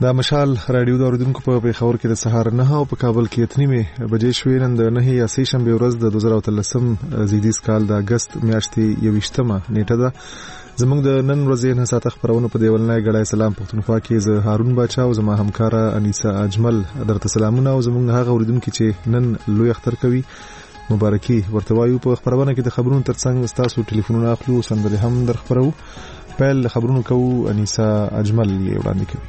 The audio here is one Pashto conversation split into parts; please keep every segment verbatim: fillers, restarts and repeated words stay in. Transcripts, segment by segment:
د مشال رادیو د اوریدونکو په پیښور کې د سهار نه او په کابل کې اتنیمه بجې شوې نن د نه یا سې شنبه ورځ د دوه زره اتلسم زیږدیز کال د اگست میاشتې یوویشتمه نیټه ده. زموږ د نن ورځې نه ساعت خبرونه په دیولنای غړای سلام پښتونخوا کې زه هارون باچا او زما همکار انیسا اجمل درته سلامونه او زموږ هغه اوریدونکو چې نن لوی اختر کوي مبارکي ورته وایو. په خبرونه کې د خبرونو ترڅنګ تاسو ټلیفونونه اخلو سندري هم در خبرو. پیل خبرونو کوو انیسا اجمل یې وړاندې کوي.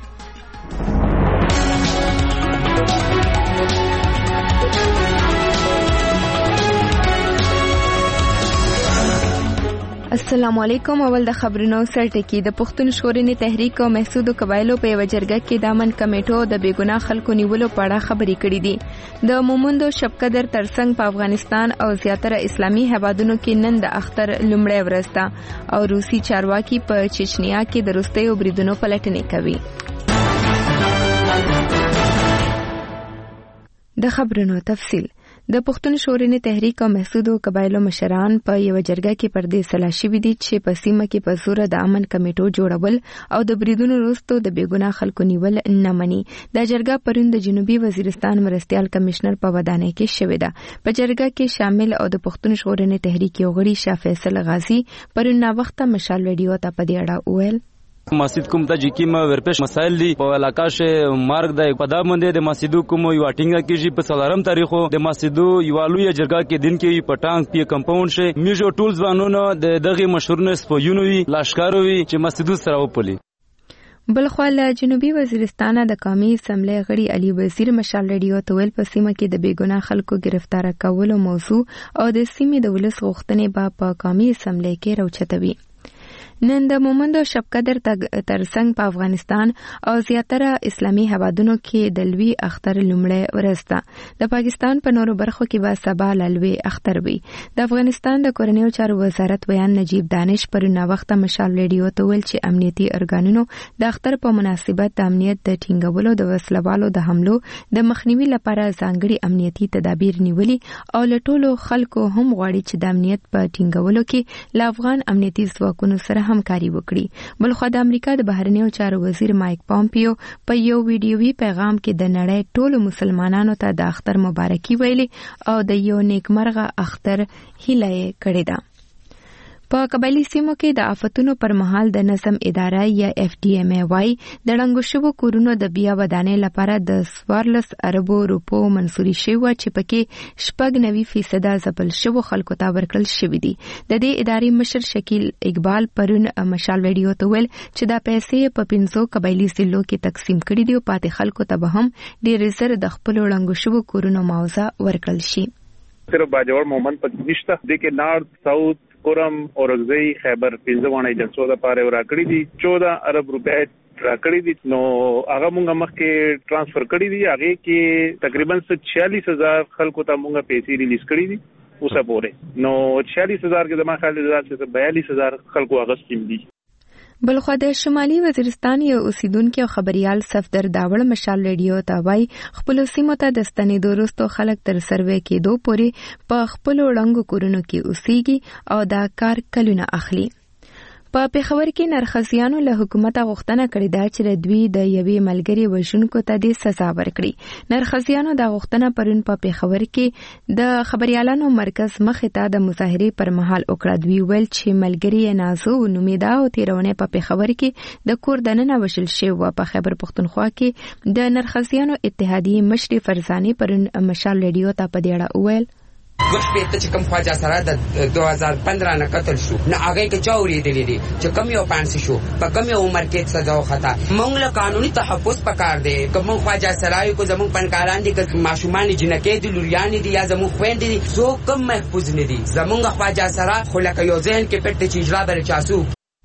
السلام علیکم. اول د خبرونو سرټکی. د پښتون ژغورنې تحریک او محسودو قبایلو په یو جرګه کې د امن کمیټو د بیګناه خلکو نیولو په اړه خبرې کړې دي. د مومندو شب قدر ترڅنګ په افغانستان او زیاتره اسلامي هیوادونو کې نن د اختر لومړی ورځ ده او روسي چارواکي په چچنیا کې د وروستیو بریدونو پلټنې کوي. د خبرونو تفصیل. د پښتون ژغورنې تحریک او محسودو قبایلو مشران په یو جرګه کې پر دې سلا شوي دي چې په سیمه کې په زور د امن کمیټو جوړول او د بریدونو وروسته د بیګناه خلکو نیول نه مني. د جرګه پرون د جنوبي وزیرستان مرستيال کمشنر په ودانۍ کې شوې ده. په جرګه کې شامل او د پښتون ژغورنې تحریک یو غړي شاه فیصل غازی پرون نا وخت مشال ویډیو ته په دې اړه وویل: مسجد کوم ته چې کیما ورپېښ مسایل دي په علاقې شه مارګ د پدا باندې د مسجدو کوم یو ټینګه کېږي په سلارم تاریخو د مسجدو یو لوی جرګه کې دین کې په ټانک پی کمپاوند شه میجو ټول ځوانونو د دغه مشهور نسپویونوي لاشکاروي چې مسجدو سره وپلي. بلخوا له جنوبي وزیرستان د قومي اسمبلی غړي علي وزیر مشال رادیو ته ویل په سیمه کې د بیګناه خلکو گرفتار کولو موضوع او د سیمې د ولس غوښتنې په قومي اسمبلی کې راوچتوي. نن د مومندو شب قدر ترڅنګ په افغانستان او زیاتره اسلامي هیوادونو کې د لوی اختر لومړی ورځ ده. د پاکستان په نورو برخو کې به سبا لوی اختر وي. د افغانستان د کورنیو چارو وزارت بیان نجیب دانش پر نو وخت مشال ریډیو ته ویل چې امنیتي ارګانونو د اختر په مناسبت د امنیت د ټینګولو د وسلوالو د حملو د مخنیوي لپاره ځانګړي امنیتي تدابیر نیولي او له ټولو خلکو هم غواړي چې د امنیت په ټینګولو کې له افغان امنیتي ځواکونو سره همکاري وکړي. بلخو د امریکا د بهرنیو چارو وزیر مایک پامپیو په یو ویډیوي پیغام کې د نړۍ ټولو مسلمانانو ته د اختر مبارکي ویلي او د یو نیکمرغه اختر هیله یې کړې ده. په قبایلی سیمو کې د آفتونو پر مهال د نظم اداره یا اف ډي ایم ای وايي د ړنګو شوو کورونو د بیا ودانۍ لپاره د څوارلس اربو روپو منسوري شوی چې پکې شپږ نوي فیصده ځپل شوو خلکو ته ورکړل شوي دي. د دې ادارې مشر شکیل اقبال پرون مشال ویډیو ته ویل چې دا پیسې په پنځو قبایلی ضلعو کې تقسیم کړي دي او پاتې خلکو ته به هم ډېر زر د خپل ړنګو شوو کورونو معاوضه ورکړل شي. صرف باجوړ مومن په نشته د کې نارث ساوث کورم اورغزی خیبر پنځونه جلسو د پاره راکړي دي چودہ ارب روپے راکړي دي. نو هغه مونږه مخکې ټرانسفر کړي دي. هغه کې تقریبا چھیالیس ہزار خلکو ته مونږه پیسې ریلیز کړي دي اوسه پورې. نو چھیالیس ہزار کې زما خیال دی بیالیس ہزار خلکو هغه سکیم دي. بلخوا د شمالي وزیرستان یو اوسیدونکو او خبريال صفدر داوړ مشال ریډیو ته وای خپل سیمه ته د ستنې دوستو خلک تر سروې کې دو پورې په خپل وړنګو کورونو کې اوسېږي او دا کار کلونه اخلي. په پیښور کې نرخزیانو له حکومت غوښتنه کړې ده چې دوی د یوې ملګری وژونکو ته د سزا ورکړي. نرخزیانو د غوښتنه پرون په پیښور کې د خبريالانو مرکز مخې ته د مظاهرې پر مهال وکړه. دوی ویل چې ملګری نازو نومیدا او تیرونه په پیښور کې د کور دننه وشل شوی و. په خیبر پښتونخوا کې د نرخزیانو اتحادیې مشر فرزاني پرون مشال ریډیو ته په دې اړه وویل: وخت په چې کوم خواجه سره د دوه هزار پندرہ نه قتل شو نه هغه کې چاوري دی دي چې کوم یو پانس شو په کوم یو عمر کې سزا وخته. موږ له قانوني تحفظ پکار دی. کوم خواجه سره یو کو زمون پنکاران دي که ماشومان جنکې دي لوریان دي یا زمون خويند دي سو کوم محفوظ نه دي. زمونږ خواجه سره خو لکه یو ذهن کې پټ چې اجرا بل چاسو.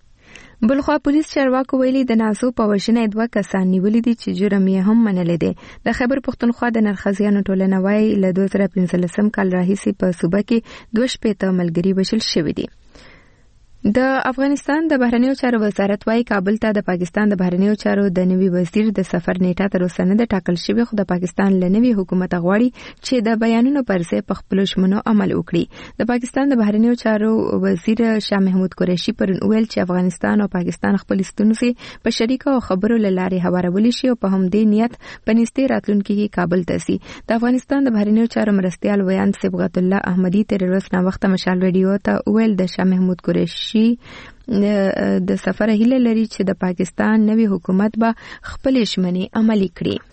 بلخوا پولیس چارواکو ویلي د نازو په وژنه دوه کسان نیولي دي چې جرم یې هم منلی دی. د خیبر پښتونخوا د نرخزیانو ټولنه وایي له دوه زره پنځلسم کال راهیسې په صوبه کې دوه شپېته ملګري وژل شوي دي. د افغانستان د بهرنیو چارو وزارت وايي کابل ته د پاکستان د بهرنیو چارو د نوي وزیر د سفر نیټه تر اوسه نه ده ټاکل شوې، خو د پاکستان له نوي حکومت غواړي چې د بیانونو پر ځای په خپلو ژمنو عمل وکړي. د پاکستان د بهرنیو چارو وزیر شاه محمود قریشي پرون ویل چې افغانستان او پاکستان خپل ستونزې په شریکه او خبرو له لارې هوارولی شي او په همدې نیت په نږدې راتلونکي کې کابل ته ځي. د افغانستان د بهرنیو چارو مرستیال ویاند صبغت الله احمدي تر ورځ نه وخت مشال رادیو ته ویل د شاه محمود قریشي د سفر هیله لري چې د پاکستان نوي حکومت به خپل ژمنې عملي کړي.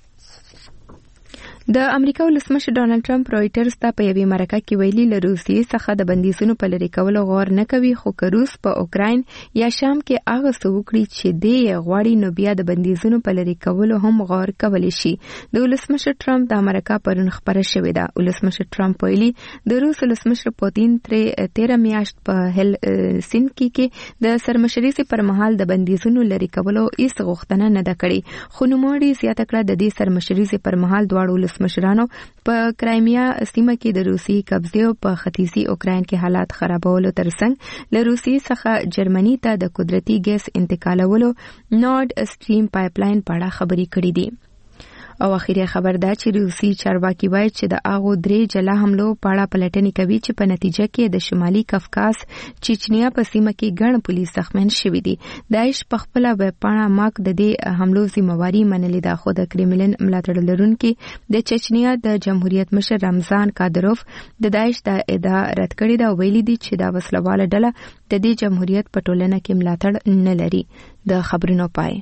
د امریکا ولسمشر ډانلډ ټرمپ رويټرز ته په یوې مرکه کې ویلي له روسیې څخه د بندیزونو په لرې کولو غور نه کوي، خو که روس په اوکراین یا شام کې هغه څه وکړي چې دی یې غواړي نو بیا د بندیزونو په لرې کولو هم غور کولی شي. د ولسمشر ټرمپ دا مرکه پرون خپره شوې ده. ولسمشر ټرمپ ویلي د روس ولسمشر پوتین ترې تیره میاشت په هل سینکی کې د سرمشرۍ پر مهال د بندیزونو لرې کولو هیڅ غوښتنه نه ده کړې، خو نوموړي زیاته کړه د دې سرمشرۍ پر مهال دواړو مشرانو په کرایمیا سیمه کې د روسي قبضې او په ختیځي اوکراین کې حالات خرابولو ترڅنګ له روسیې څخه جرمني ته د قدرتي ګیس انتقالولو نورډ سټریم پایپلاین په اړه خبرې کړې دي. او اخیری خبر دا چې روسي چارواکي وایي چې د هغو درې جلا حملو په اړه پلټنې کوي چې په نتیجه کې د شمالي کفکاس چچنیا په سیمه کې ګڼ پولیس زخمیان شوي دي. داعش په خپله ویب پاڼه ماک د دې حملو ذمہواري منلې ده، خو د کریملن ملاتړ لرونکي د چچنیا د جمهوریت مشر رمضان کادروف د داعش د ادعا رد کړې ده او ویلي دي چې دا وسلواله ډله د دې جمهوریت په ټولنه کې ملاتړ نه لري. د خبرونو پای.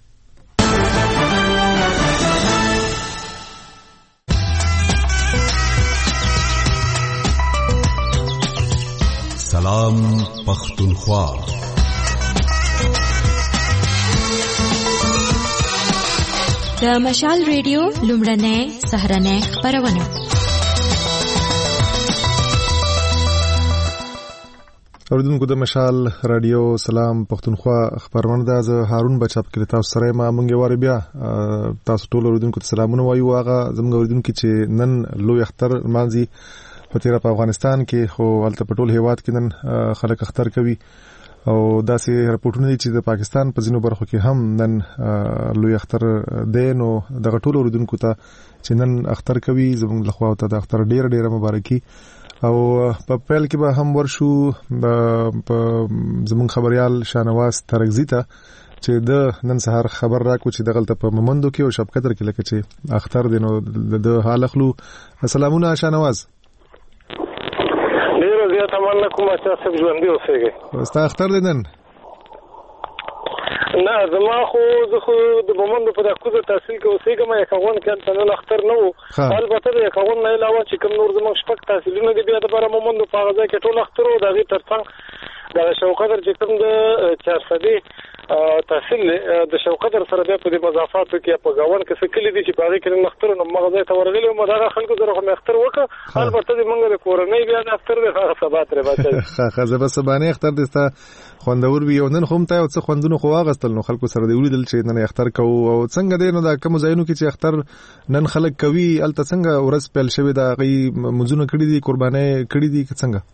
سلام پختونخوا. د مشال ریډیو لومړنۍ سهرنۍ خبرونه. اوریدونکو د مشال رادیو سلام پختونخوا خبرونه ده. زه هارون بچاپ کې تاسو سره ما مونږ واره بیا تاسو ټول اوریدونکو ته سلامونه وایو. هغه زموږ اوریدونکو چې نن لوی اختر مانځي په تیرا په افغانستان کې، خو البته په ټول هیواد کې نن خلک اختر کوي او داسې رپورټونه دي چې د پاکستان په ځینو برخو کې هم نن لوی اختر دی. نو دغه ټول اوریدونکو ته چې نن اختر کوي زموږ لخوا ته د اختر ډیر ډیره مبارکي. او په پیل کې به هم ورشو په زموږ خبريال شانواز ترغزی ته چې د نن سهار خبر راکو چې دغلته په ممندو کې او شب قدر کې لکه چې اختر دی. نو د حال اخلو سلامونه شانواز. تمنا کوم چې تاسو ژوندۍ اوسئ. ستا اختر دی نن؟ نه زما خو زه خو د بموند په دغه تحصیل کې اوسېږم، یو کون کې نن اختر نه وو. البته د کون نه علاوه چې کوم نور زما شپږ تحصیلونه دي بیا د بار مومند په هغه ځای کې ټول اختر وو. دغه ترڅنګ د شوقدر چې کوم د چار سدي تحصیل د شوقدر سره بیا په دې مضافاتو کې په گاون کې څه کلی دي چې باغې کې اختر نو مغزه ته ورغلی او مداغه خلکو سره هم اختر وکړه. البته د منګه کورنۍ بیا د اختر د سبا تر باندې ښه ځبه سبانه اختر دستا خوندور وی او نن هم ته او څه خوندونه خو واغستل نو خلکو سره دی ولیدل چې نن اختر کوو او څنګه دی نو دا کوم ځایونو کې چې اختر نن خلک کوي الته څنګه ورځ پیل شوی دا غي منځونه کړی دي قرباني کړی دي څنګه؟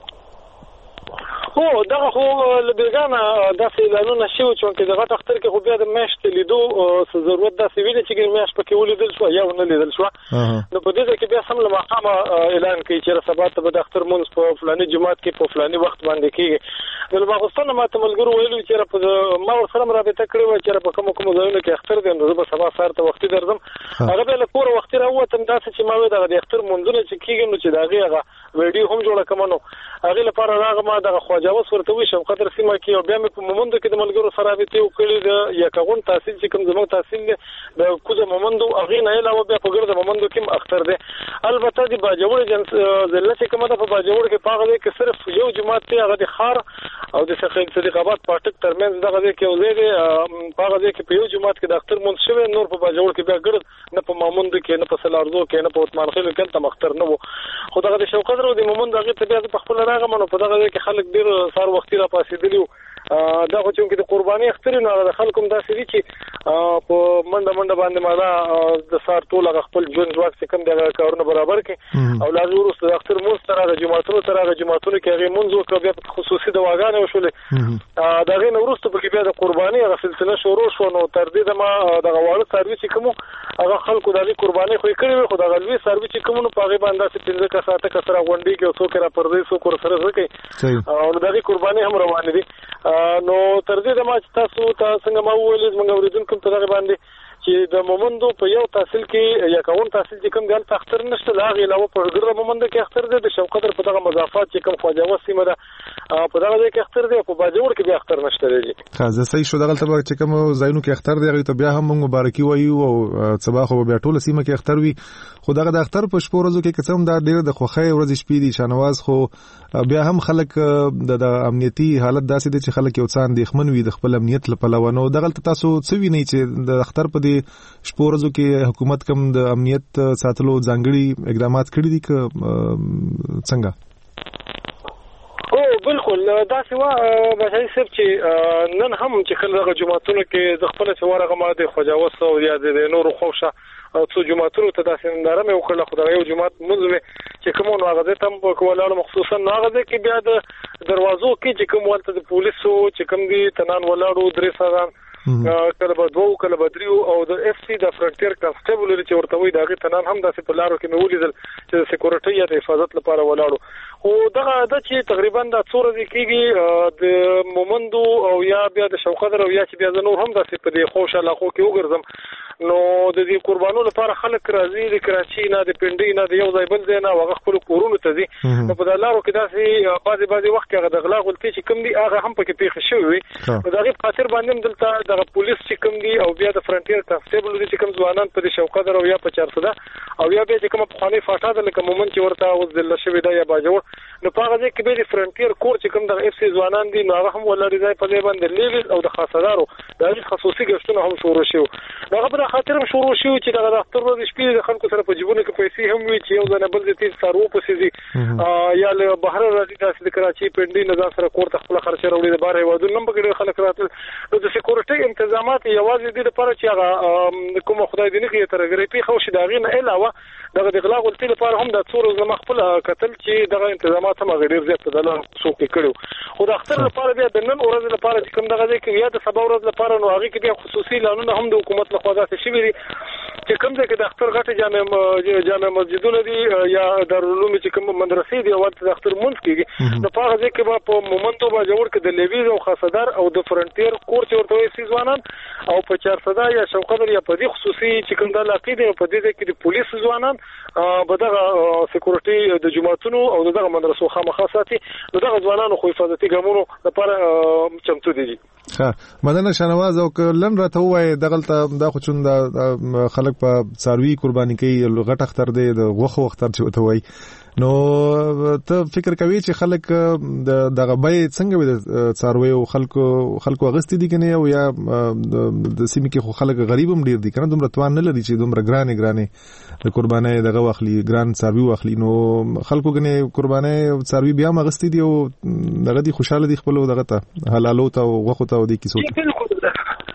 هو دا خو لبیګانا داسې اعلانونه شوي چې دغه اختر کې خو بیا د میاشتې لیدو څه ضرورت داسې ویلي چې میاشت پکې ولیدل شو یا ونه لیدل شو. نو په دې کې بیا سم له مقامه اعلان کوي چې سبا ته به د اختر مونږ په فلاني جماعت کې په فلاني وخت باندې کېږي. نو باغستان ما ته ملګرو ویلو چې په ما سره رابطه کړې و چې په کوم کوم ځایونو کې اختر دی نو به سبا سهار ته وختي درځم. هغه به له کور وختي راووتم داسې چې ما وې د اختر مونږونه چې کېږي نو چې داغه هغه ویډیو هم جوړه کوم. نو هغه لپاره راغم دغه خواجاوس ورته وشم قدر سیمه کې او بیا مې په مومندو کې د ملګرو سره رابطه وکړې د یکاغون تحصیل چې کوم زموږ تحصیل دی د کوزه مومندو هغه نه علاوه بیا په ګرځه مومندو کې اختر دی. البته د باجوړ جنس ضلع چې کومه د باجوړ کې پاغه دی کې صرف یو جماعت دی هغه د خار او د شیخ صدیق آباد پټک ترمنځ دغه دی کې ولې دی پاغه دی کې په یو جماعت کې د اختر مونږ شوی نور په باجوړ کې بیا ګرځ نه په مومندو کې نه په سلارزو کې نه په عثمان خیل کې تم اختر نه وو. خو دغه د شوقدر او د مومند هغه ته بیا په خپل راغم نو په دغه کې خلک ډیر سار وختي را پاسېدلی دا خو چې د قرباني اختر نه د خلکو داسې دي چې په منډه منډه باندې مالا د سار ټول خپل ژوند ځواک څخه کوم د کارونه برابر کړي او لازم وروسته د اختر مونږ سره د جماعتونو سره د جماعتونو کې هغه مونږ وکړ بیا خصوصي دواګانې وشولې دا غي نو وروسته په کې بیا د قرباني هغه سلسله شروع شو نو تر دې د ما د غواړو سرویس کوم هغه خلکو د قرباني خو کړی خو د غلوي سرویس کوم نو په غي باندې چې پنځه کساته کسره غونډي کې څوک را پردې څوک ور سره ځکه او د قرباني هم روان دي نو تر دې د ما تاسو تاسو څنګه ما ویل زموږ اوریدونکو ته دا باندې چې د مومندو په یو تحصیل کې یا کاون تحصیل چې کوم ځان تختر نشته لا غي علاوه په ګرځه مومند کې اختر دی د شوقدر په دغه مضافات چې کوم خواجه وسیمه ده په دغه ځای کې اختر دی په باجوړ کې بیا اختر نشته دی خاصه صحیح شو دغه ته چې کوم ځایونو کې اختر دی ته بیا هم مبارکي وایو او صباح خو بیا ټول سیمه کې اختر وي خو دغه د اختر په شپو ورځو کې قسم دا ډیر د خوخه ورځ شپې دي شانواز خو بیا هم خلک د امنیتي حالت داسې دي چې خلک یو څان د خمن وي د خپل امنیت لپاره نو دغه تاسو څه ویني چې د اختر په دې شپو ورځو کې حکومت کوم د امنیت ساتلو ځانګړي اقدامات کړی دي که څنګه او بالکل دا سوا بشای صاحب چې نن هم چې خلک جماعتونو کې د خپل څوارغه ماده خواجاوس او یا د نور خوښه او څو جماعتونو ته داسې ننداره مې وکړه خدای یو جماعت مزمه چې کوم نو هغه ته هم په کولاړو مخصوصا نو هغه کې بیا د دروازو کې چې کوم ولته د پولیسو چې کوم دي تنان ولاړو درې ساغان کله به دوه کله به دریو او د اف سی د فرنټیر کانسټیبل چې ورته وي دغه تنان هم داسې په لارو کې مې ولیدل چې د سکیورټي یا د حفاظت لپاره ولاړو خو دغه د چې تقریبا د څور ورځې کېږي د مومندو او یا بیا د شوقدر او یا چې بیا د نور هم داسې په دې خوش علاقو کې وګرځم نو د دې قربانو لپاره خلک راځي د کراچي نه د پنډي نه د یو ځای بل ځای نه هغه خپل کورونو ته ځي نو په لارو کې داسې بعضي بعضي وخت کې هغه د غلا غلطي چې کوم دي هغه هم پکې پیښ شوی وي نو دغه خاطر باندې دلته د پولیس چې کوم دي او بیا د فرنټیر کانسټیبل دي چې کوم ځوانان په شوقدر او یا په چارسده او یا بیا چې کوم په خاني فاټا د لکه مومن چې ورته اوس د لشي دی یا باجوړ نو په هغه کې به د فرنټیر کور چې کوم د اف سی ځوانان دي نو هغه هم ولري ځای په دې باندې لیول او د خاصدارو د خصوصي ګشتونه هم شروع شو هغه په خاطر هم شروع شو چې دغه دفتر ورځ شپې د خلکو سره په جيبونو کې پیسې هم وي چې یو ځنه بل دې تیر سارو پسې دي یا له بهر راځي د کراچي پنډي نه سره کور ته خپل خرچه وروړي د بار هیوادونو نن په خلک راتل نو د سکیورټي تنظیمات یوازې د لپاره چې هغه کوم خدای دې نه کې ترګری پی خو شي داغې نه علاوه دغه د غلا غلطي لپاره هم د څور زما خپل قتل چې دغه تنظیمات هم غیر زیات په دلان څوک کړو خو د اختر لپاره بیا د نن ورځ لپاره چې کوم دغه کې یا د سبا ورځ لپاره نو هغه کې بیا خصوصي اعلانونه هم د حکومت لخوا ځاتې شوي دي چې کوم ځای کې د اختر غټه جامع جامع مسجدونه دي یا دارالعلوم چې کوم مدرسې دي او د اختر مونږ کېږي نو په هغه ځای کې به په مومندو به جوړ کې د لیویز او خاصدار او د فرنټیر کور چې ورته وي ځوانان او په چارسده یا شوقدر یا په دې خصوصي چې کوم د علاقې دي په دې ځای کې د پولیس ځوانان به دغه سکیورټي د جماعتونو او دغه مدرسو خامخا ساتي نو دغه ځوانانو خو حفاظتي ګامونو لپاره چمتو دي ها مدنه شنواز او لن راته وای دغلته دا خو چون د خلک په څاروي قرباني کوي غټ اختر دی د غوخه اختر چې وته وای نو ته فکر کوي چې خلک د دغه بې څنګه وي د څاروي او خلکو خلکو غستی دي کنه او یا د سیمې کې خو خلک غریب هم ډیر دي کنه دومره توان نه لري چې دومره ګرانه ګرانه د قرباني دغه واخلي ګران څاروي واخلي نو خلکو کنه قرباني څاروي بیا مغستی دي او دغه دي خوشاله دي خپل دغه ته حلالو ته او غوخه ته دي کیسو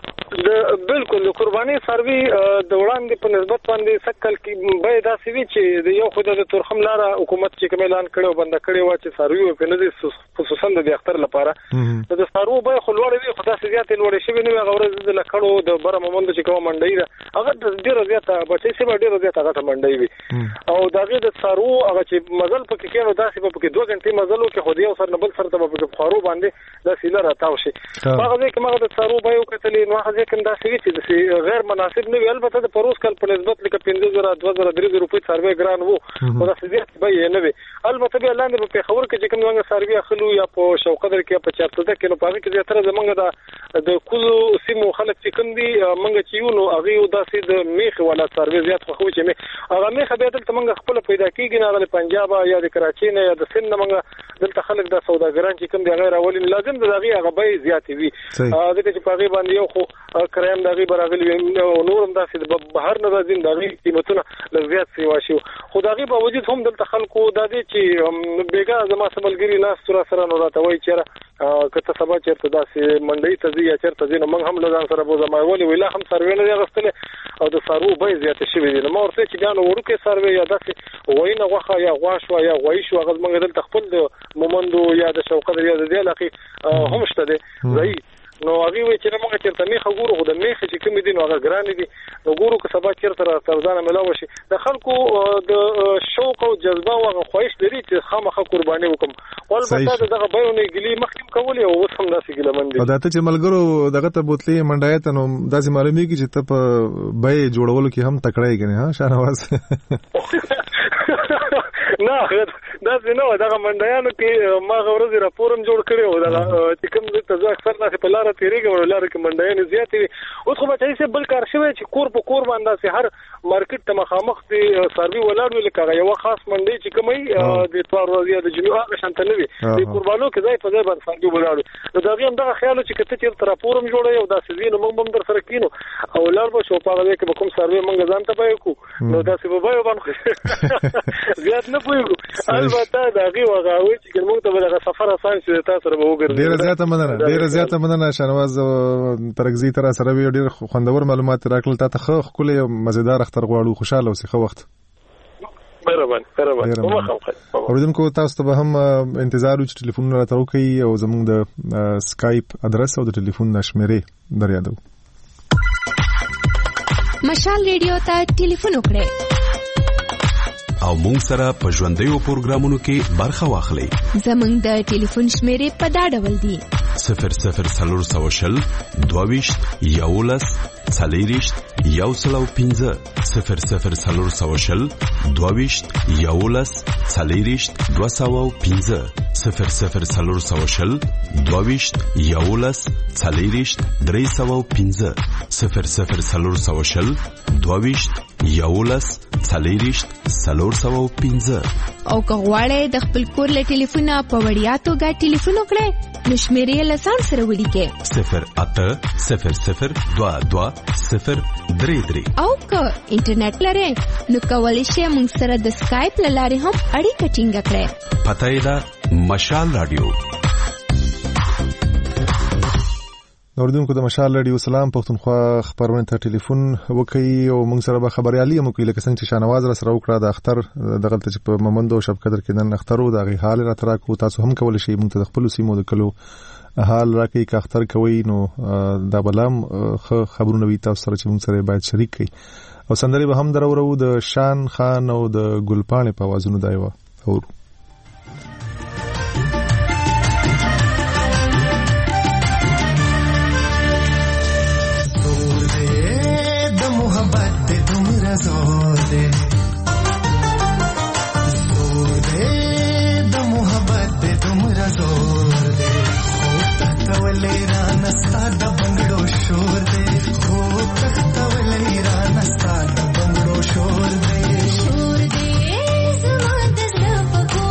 بالکل د قرباني سروي د وړاندې په نسبت باندې سکل کې به دا سوي چې د یو خدای د تورخم لاره حکومت چې کوم اعلان کړو بند کړی و چې سروي په نظر خصوصا د اختر لپاره د سارو به خلوړ وي خدای سي زیات لوړ شي نو هغه ورځ د لکړو د بره مومند چې کوم منډي ده هغه ډیره زیاته بچي سي ډیره زیاته هغه منډي وي او دغه د سارو هغه چې مزل پکې کېنو داسې په کې دوه غنټې مزلو کې خو دې سر نه بل سر ته په خارو باندې د سیلر راتاو شي هغه کې مغه د سارو به یو کتلې نو هغه کې دا سوي چې غیر مناسب نه وي البته د پروس کال په نسبت لکه پنځه زره دوه زره درې زره روپۍ سروي ګران وو او دا سزیات به نه وي البته به لاندې په خبر کې چې کوم څنګه سروي اخلو یا په شوقدر کې په چارته کې نو پاره کې زیاتره زمونږ د د کلو سیمو خلک چې کوم دي منګه چې یو نو هغه داسې د میخ ولا سروي زیات خو چې مې هغه میخ به دلته منګه خپل پیدا کیږي نه غل پنجاب یا د کراچي نه یا د سند منګه دلته خلک د سوداګران چې کوم دي غیر اولین لازم د هغه هغه به زیات وي دا چې په هغه باندې یو خو کریم دغه براغلی نورم داسې د بهر نه راځي دغه قیمتونه لږ سی واشي خو دغه په وجود هم دلته خلکو د دې چې بیګا زما سملګری ناس تر سره نو راته وای چې کته سبا چیرته داسې منډي ته ځي یا چیرته ځي نو موږ هم له ځان سره بوزمای ولې ویلا هم سروې نه غوښتل او د سارو به زیات شي وي نو مور ته چې ګانو ورکه سروې یا داسې وینه غوخه یا غواش یا غوي شو هغه موږ دلته خپل د مومندو یا د شوقت یا د دی لکه هم شته دی زئی نو هغه وی چې موږ چیرته میخه ګورو خو د میخه چې کوم دي نو هغه ګران دي نو ګورو که سبا چیرته را ترځانه ملاوي شي د خلکو د شوق او جذبه او خوښ لري چې خامخه قرباني وکم ولبته دغه بهونه ګلی مخکم کولې او اوس هم داسې ګلمن دي او داته چې ملګرو دغه ته بوتلې منډایت نو داسې معلومي کی چې ته په بې جوړولو کې هم تکړه یې ها شاهنواز نه دا څنګه دغه منډیانو کې ما غوړې راپورم جوړ کړی و دا چې کوم څه ځکه اکثر نه په لار تیریږي او لار کې منډیان زیات دي اوس خو به چې بل کار شوی چې کور په کور باندې هر مارکیټ ته مخامخ دي سروي ولاړ ویل کاغه یو خاص منډي چې کومي د توار ورځي د جنوب هغه شانته نه وي د قربانو کې ځای په ځای باندې سروي ولاړ نو دا هم دغه خیال چې کته چې راپورم جوړي او دا سوي نو موږ هم در سره کینو او لار به شو په هغه کې به کوم سروي موږ ځان ته پای کو نو دا څه به وایو باندې زیات نه پوهیږو البته دا غي وغاوي چې موږ ته دغه سفر آسان شي تاسو سره به وګورئ ډیره زیاته مننه ډیره زیاته مننه شاهنواز ترګزی تر سره وی ډیر خوندور معلومات راکړل تاسو خو خپل مزیدار اختر غواړو خوشاله اوسئ خو وخت برابر برابر اوریدونکو تاسو ته هم انتظار وچ ټلیفون راته وکړي او زموږ د سکایپ ادرس او د ټلیفون نشمره دریادو مشال ریډیو ته ټلیفون وکړئ او مونږ سره په ژوندۍ پروګرامونو کې برخه واخلئ زموږ د ټلیفون شمیرې په دا ډول دي صفر صفر څلور سوه شل دوه یولس څلېرویشت یو سل او پنځه صفر صفر څلور سوه شل دوه یولس څلېرویشت دوه سوه او پنځه صفر صفر څلور سوه شل دوه یولس څلېرویشت درې سوه او پنځه صفر صفر څلور سوه شل دوه یولس څلېرویشت څلور سوه او پنځه او که غواړئ د خپل کور له ټلیفونه په وړیا توګه ټلیفون وکړئ نو شمیرې له ځان سره ولیکئ صفر اته صفر صفر دوه دوه صفر درې درې او که انټرنیټ لرئ نو کولی شئ موږ سره د سکایپ له لارې هم اړیکه ټینګه کړئ پته یې ده مشال رادیو اوریدونکو د مشال رادیو سلام پښتونخوا خبرونه ته ټلیفون وکړي او موږ سره به خبريالي مو کوي لکه څنګه چې شاهنواز را سره وکړه د اختر دغه ته چې په مومندو شب قدر کې نن اخترو د غي حال را ترا کو تاسو هم کول شي موږ ته خپل سیمو د کلو حال راکې کا اختر کوي نو دا بلام خبرونه وي تاسو سره چې موږ سره باید شریک کړي او سندري به هم درو د شان خان او د ګلپانې په आवाजونو دایو او زور دے زور دے د محبت دے تمرا زور دے تختولې را نستا د بنگړو شور دے خو تختولې را نستا د بنگړو شور دے شور دے زما د زړه په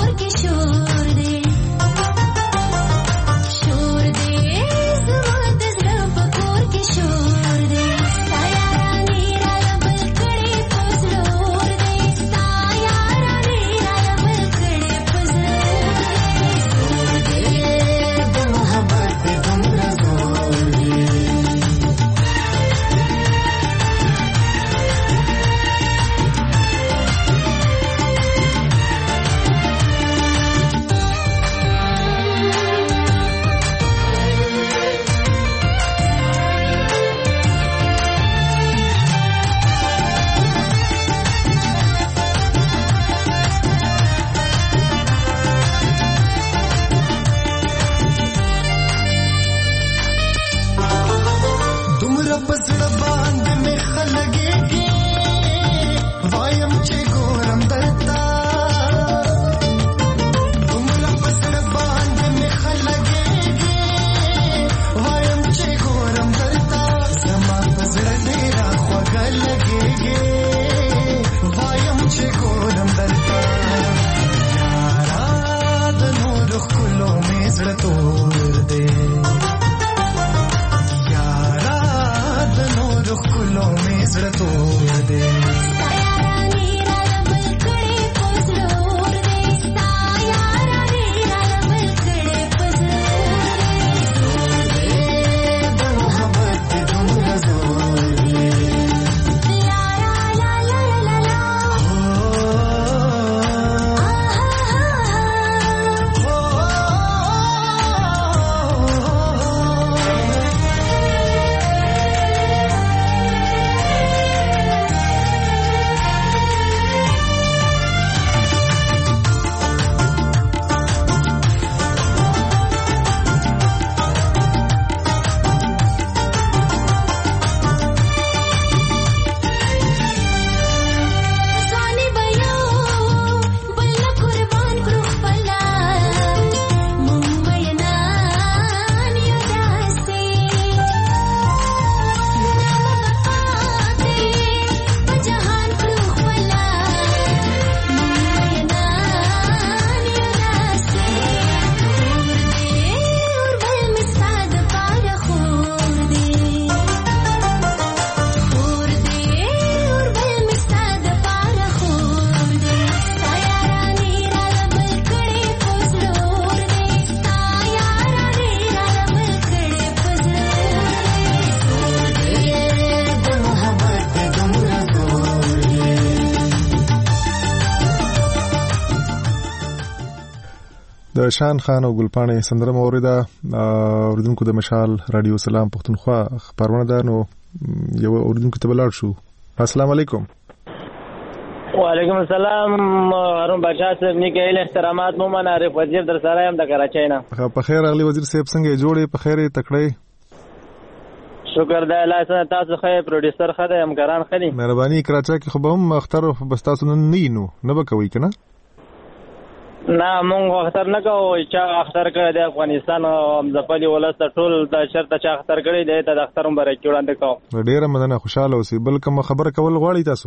د شان خان او ګلپانې سندره موریده اوریدونکو د مشال رادیو سلام پښتونخوا خبرونه ده. نو یو اوریدونکو ته بلار شو. السلام علیکم. وعلیکم السلام. هارون بادشاہ صاحب نیکه احترامات. مومن عارف وزیر در سره هم د کراچۍ نه. په خیر اغلی وزیر صاحب څنګه جوړې په خیر تکړه؟ شکر دی الله سره. تاسو خې پروډوسر خدای همکاران خدي مهرباني. کراچۍ کې خو به هم اختر بس تاسو نه نینو نه به کوي کنه؟ نه مونږ اختر نه کوو. چې اختر کړی د افغانستان او ځپلي ولس ټول د شرط چې اختر کړی دی ته د اختر مبارک وړاندې کوم. ډیره مننه. خوشاله اوسئ. بل کوم خبره کول غواړئ تاسو؟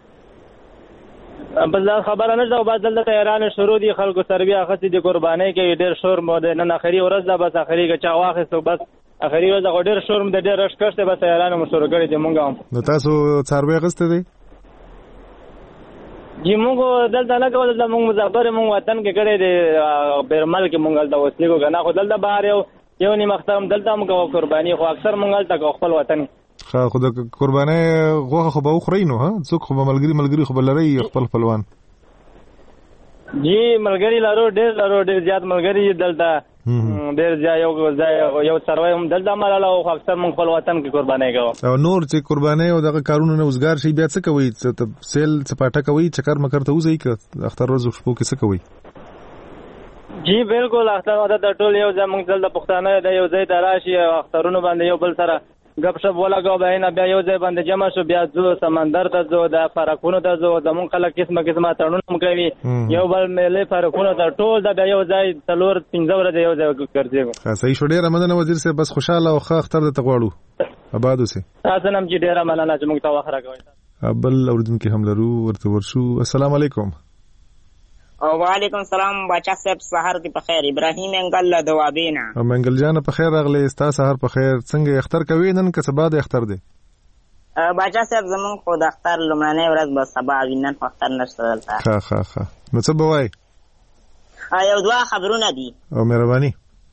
بس دا خبره نه ده. بعد دلته ایران شروع دي خلکو سروي اخستې د قربانۍ کې ډېر شور مو د نن اخري ورځ ده. بس اخري کې چا واخیستو بس اخري ورځ ده ډېر شور مو د ډېر رش کښته بس ایران مو شروع کړی دی. مونږ هم نو تاسو څاروي اخستې دي؟ جی مونږ دلته نه کوو. دلته مونږ مظفر مونږ وطن کې کړی دی بیرمل کې مونږ دلته وسلې کو کنه. خو دلته بهر یو یو نیم اختر هم دلته هم کوو قرباني. خو اکثر مونږ دلته کوو خپل وطن. خو خو د قربانۍ غوښه خو به وخورئ نو ها څوک خو به ملګري ملګري خو به لرئ خپل خپلوان؟ جی ملګري لرو ډېر لرو ډېر زیات ملګري دلته ډېر زیات یو یو څاروی هم دلته ملاله او اکثر مونږ خپل وطن کې قربانۍ کوو. او نور چې قربانۍ او دغه کارونه نه وزګار شي بیا څه کوئ؟ سیل سپاټه کوئ چکر مکر ته وځئ که اختر ورځ شپو کې څه کوئ؟ جی بالکل اختر د ټول یو ځای مونږ دلته پښتانه د یو ځای ته راشي او اخترونو باندې یو بل سره گپ شپ ولګاو. به نه بیا یو ځای باندې جمع شو بیا ځو سمندر ته ځو د فرقونو ته ځو. زمونږ خلک قسمه قسمه تړونونه کوي یو بل میلې فرقونو ته ټول د یو ځای څلور پنځه ورځې یو ځای ګرځېږو. صحیح شو. ډېره مننه وزیر صاحب. بس خوشاله او ښه اختر درته غواړو. آباد اوسئ. تاسو هم چې ډېره مننه چې موږ ته وخت راکوئ. بل اورېدونکي هم لرو ورته ورشو. السلام علیکم. وعلیکم السلام بچا صاحب. سحر دی په خیر. ابراهیم انګل د وابینا. او منګل جان په خیر راغلی. ستا سحر په خیر. څنګه اختر کوي نن که سبا د اختر دی؟ بچا صاحب زمون خو د اختر لومړنۍ ورځ به سبا وینن په اختر نشته دلته. ښه ښه ښه. نو څه به وایي؟ یو دوه خبرونه دي. او مهرباني.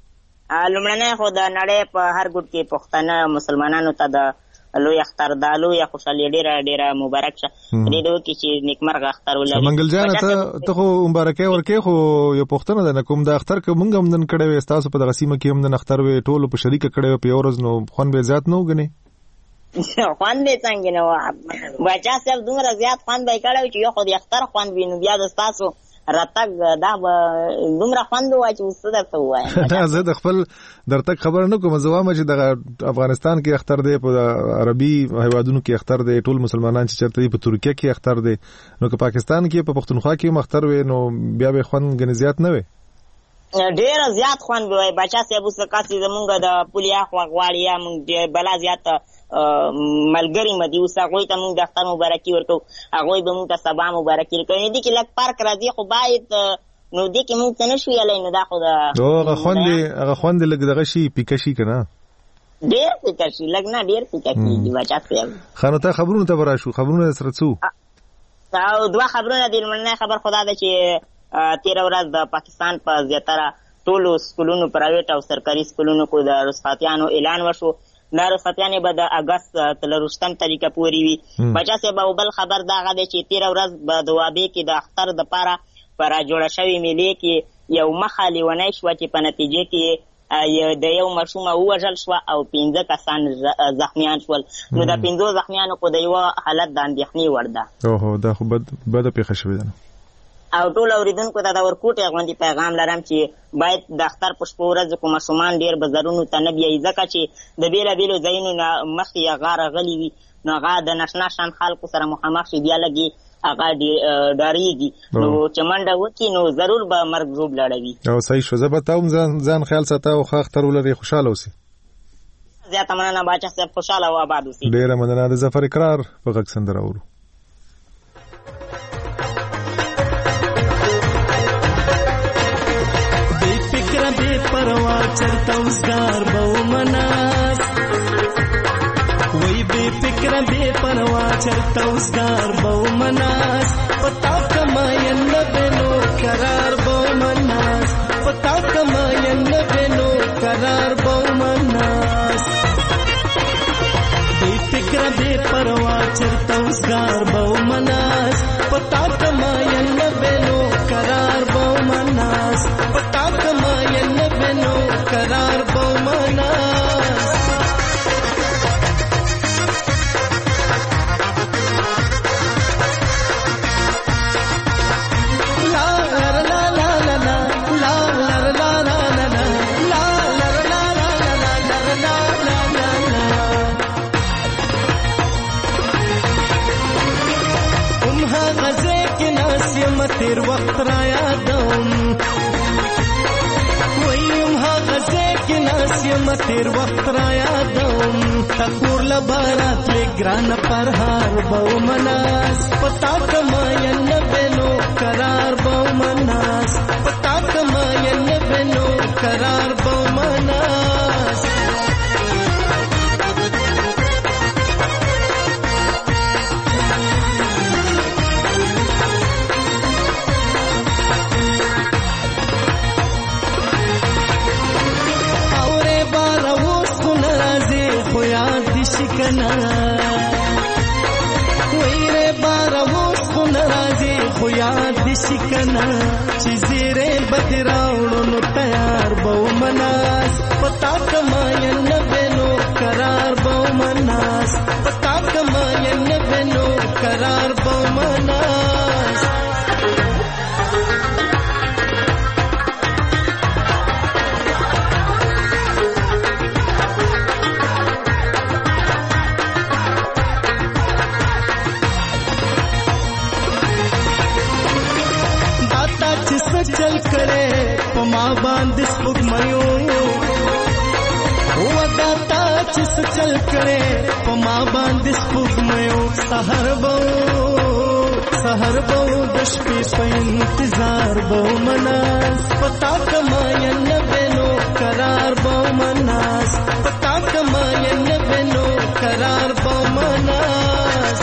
لومړنۍ خو د نړۍ په هر ګوټ کې پښتانه مسلمانانو ته د لوی اختر د لوی خوشالي ډېره ډېره مبارک شه. دې دوه کې چې نیکمرغه اختر ولري. منګل جان ته ته خو مبارکي ورکې خو یو پښتنه ده نه کوم د اختر که مونږ هم نن کړی وې تاسو په دغه سیمه کې هم نن اختر وې ټولو په شریکه کړی وې په یو ورځ نو خوند به زیات نه وګڼې؟ خوند به څنګه نه و بچا صاحب دومره زیات خوند به یې کړی چې یو خو د اختر خوند وي نو بیا د ستاسو راتګ دا به دومره خوند وای چې څه درته ووایم. نه زه د خپل درتګ خبره نه کوم. زه وایم چې د افغانستان کې اختر دی په عربي هیوادونو کې اختر دی ټول مسلمانان چې چېرته دي په ترکیه کې اختر دی نو که پاکستان کې په پښتونخوا کې هم اختر وي نو بیا به خوند ګنې زیات نه وي. ډېر زیات خوند به وای بچا صاحب. اوس کاسې زمونږ د پولیا خوا غواړي یا مونږ بلا زیات ملګری مدي اوس هغوی ته مونږ د اختر مبارکي ورکوو. هغوی به مونږ ته سبا مبارکي ورکوي. دې کې لږ فرق راځي خو باید نو دې کې مونږ ته نه شو ویلی نو دا خو د هغه خوند هغه خوند لږ دغه شي پیکه شي که نه ډېر پیکه شي. لږ نه ډېر پیکه کېږي بچا صاحب. ښه نو ته خبرونو ته به راشو. خبرونه سره څو؟ او دوه خبرونه دي. لومړنی خبر خو دا ده چې تېره ورځ د پاکستان په زیاتره ټولو سکولونو پرایویټ او سرکاري سکولونو کو د رخصتیانو اعلان وشو. دا رخصتیانې به د اګست څلرویشتم تاریخه پورې وي. بچا صاحب او بل خبر دا هغه دی چې تېره ورځ به د وابې کې د اختر دپاره په راجوړه شوې میلې کې یو مخه لیونۍ شوه چې په نتیجې کې د یو ماشومه ووژل شوه او پنځه کسان زخمیان شول. نو د پنځو زخمیانو خو د یوه حالت د اندېښنې وړ ده. اوهو دا خو بده پیښه شوې ده. او ټول اوریدونکو ته د ورکوټې غوندې پیغام لرم چې باید د اختر په شپو ورځو کې ماشومان ډېر بازارونو ته نه بیایي ځکه چې د بېلابېلو ځایونو نه مخکې هغه راغلي وي نو هغه د ناشنا شان خلکو سره مخامخ شي بیا لږې هغه ډارېږي نو چې منډه وکړي نو ضرور به مرګ ژوب لړوي. او صحیح شو. زه به ته هم ځان خیال ساته او ښه اختر ولرې خوشحاله اوسې. زیاته مننه باچا صاحب. خوشحاله او آباد اوسې. ډېره مننه. د ظفر اقرار په غږ سندره اورو. پروا چرته وزګار به ومناس وای بې فکره بې پروا چرته وزګار به ومناس پتا کما ین بنو قرار به ومناس پتا کما ین بنو قرار به ومناس بې فکره بې پروا چرته وزګار به ومناس پتا کما ین بنو قرار به ومناس پتا یم تیر وخت را یادوم ویم هغه ځای کې ناست یم تیر وخت را یادوم تا کور له بارات لې ګرانه پرهار به ومناس پتا کما ین بنو قرار به ومناس پتا کما ین بنو قرار به ومناس شکنا ویره باروس خو ناراضي خو یاد دي شکنا چې زیره بدراوړو نو تیار بو مناس پتا کما ین بنو قرار بو مناس پتا کما ین بنو قرار بو مناس चल करे पमा बांध स्पुगमयो वदाता चिस चल करे पमा बांध स्पुगमयो सहर बो सहर बो दश पे इंतजार बो मनास पता कमायन बेनो करार बो मनास पता कमायन बेनो करार बो मनास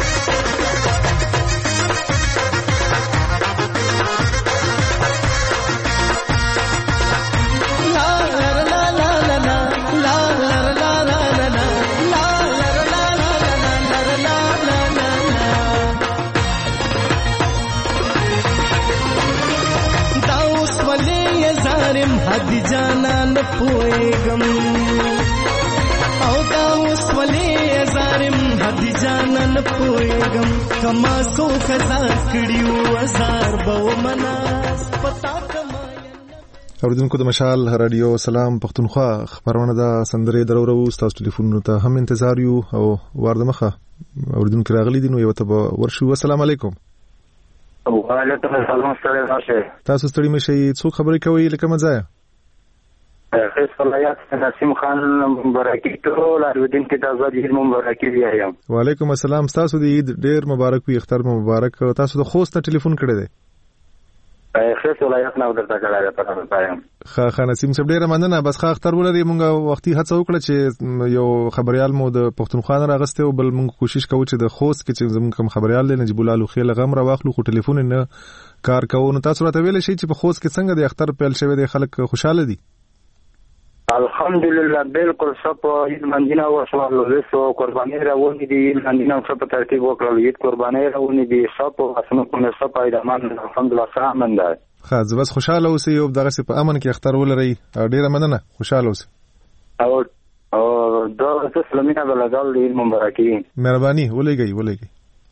हद जाना न पोएगम او دا اوس ولې زارم هد جانا न पोएगम کما سو خزا کړیو هزار بو مناس پتا کما اوریدونکو د مشال رادیو سلام پښتونخوا خبرونه دا سندره درورو تاسو ټلیفون ته هم انتظار یو او ورده مخه اوریدونکو راغلي دي نو یو ته ورشو السلام علیکم وعلیکم السلام ستړي راشه تاسو ستړي مشي څو خبرې کوي لکه مزه خیس ولایت نسیم خان مبارکي ټول اوریدونکو کې تاسو د عید مبارکي وایم وعلیکم السلام تاسو د عید ډیر مبارک وي اختر مبارک تاسو د خوست ټلیفون کړی دی خیس ولایت نو درته کړی دی په وایم خا خا نسیم صاحب ډیر مننه بس خا اختر ولري مونږه وختي هڅه وکړه چې یو خبريال مو د پښتونخوا نه راغسته او بل مونږ کوشش کوو چې د خوست کې چې زموږ کوم خبريال دی نجیب الله لوخي لغم را واخلو خو ټلیفون نه کار کوو نو تاسو راته ویل شي چې په خوست کې څنګه د اختر پیل شوی دی خلک خوشاله دي الحمدلله بالکل سب عید مندینا وشوالو وسو قربانی راونی دي مندینا سب ترتیب وکړل عید قربانی راونی دي سب اسنه په سب ایدمان الحمدلله سامن ده خاص بس خوشاله اوسئ او دغه په امن کې اختر ولرئ ډیره مننه خوشاله اوسئ او او دا سلامونه بلګال دي مبارکي مهرباني ولګي ولګي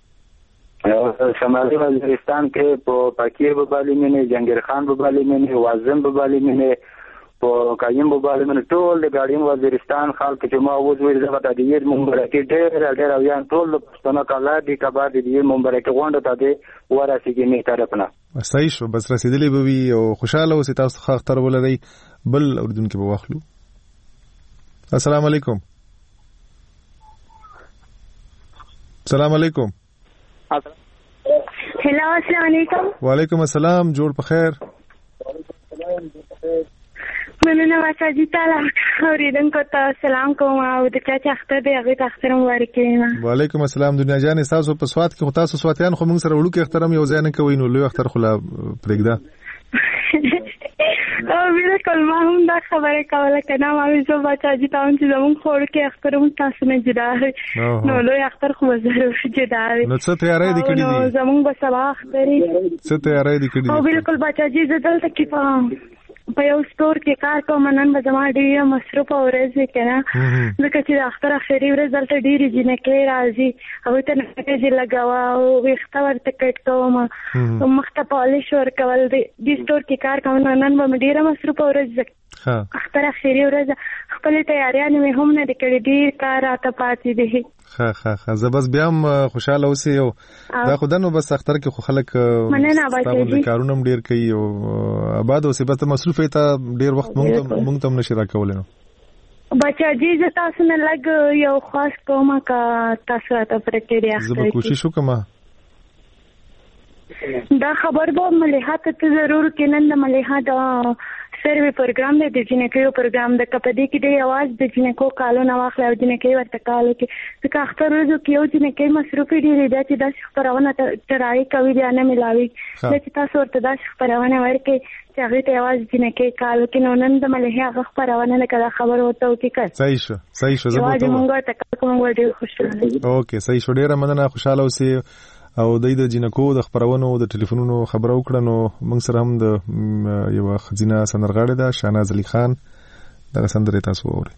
شمالي وزیرستان کې په پاکیر په بالي منه جنگیر خان په بالي منه وازم په بالي منه په کایم په بالي منه ټول د ګاډیم وزیرستان خلک چې ما وځ ویل زما د دې مبارکي ډېر ډېر اویان ټول پښتنه کاله دي کبا د دې مبارکي غونډه ته دي ورسیږي می طرفنا صحیح شو بس رسیدلې به وي او خوشاله اوسئ تاسو ښه اختر ولرئ بل اوریدونکو به واخلو السلام علیکم السلام علیکم هلو السلام علیکم وعلیکم السلام جوړ په خیر مننه واساجي تعالی اوریدونکو ته سلام کوم او د چا چې اختر دی هغه ته اختر مبارک وایم وعلیکم السلام دنیا جان تاسو په سواد کې تاسو سواتیان خو موږ سره وړو کې اختر یو ځای نه کوي نو لوی اختر خلا پرېږده او بالکل ما هم دا خبره کوله کنه ما ویزو بچاجي تاون چې زمون خور کې اختر هم تاسو نه جدا نو لوی اختر خو ضرور جدا نو څه تیارې دي کړې دي نو زمون به سبا اخترې څه تیارې دي کړې دي او بالکل بچاجي زدل تکي په په یو سٹور کې کار کوم نن به زما ډیره مصروف او ورځ کنه ځکه چې د اختر اخري ورځ دلته ډیره جنکې راځي او ته نه کې لګاوا او وخته ورته کټ کوم مخته پالیش ور کول دي د سٹور کې کار کوم نن به ډیره مصروف او ورځ ها اختر اخري ورځ خپل تیاریانې مې هم نه دي کړې، ډېر کار راته پاتې دی. ښه ښه ښه زه بس بیا هم خوشحاله اوسئ. او دا خو ده نو بس اختر کې خو خلک ستاسو کارونه هم ډېر کوي او آباد اوسئ. بس مصروف یې ته ډېر وخت مونږ ته هم نشي راکولی. نو بچا جی زه تاسو نه لږ یو خاص کومه که تاسو راته پوره کړي اختر کې. زه به کوشش وکړم. دا خبر به ملیحه ته ضرور کې نن د ملیحه د سروي پروګرام دی، د جنکیو پروګرام د کپدې کې د आवाज د جنکو کالو نه واخلې او جنکې ورته کالو کې ځکه اختر ورځو کې یو جنکې مصروفې ډېرې ده چې داسې خپرونه ترایي کوي بیا نه ملاوي. دا چې تاسو ورته داسې خپرونه ورکړئ چې هغې ته یوازې جنکې کالو کې نو نن د ملیحې هغه خپرونه لکه دا خبر ورته وکړي که صحیح شو صحیح شو زه یوازې مونږ ورته کال کوو مونږ ډېر خوشحاله یو. اوکې صحیح شو ډېره مننه. خوشحاله اوسئ. او د د جنکو د خبرونو د ټلیفونونو خبره وکړه. نو موږ سره هم د یو خزینه سندرغاړې ده شاهناز علي خان، دغه سندرې تاسو واورئ.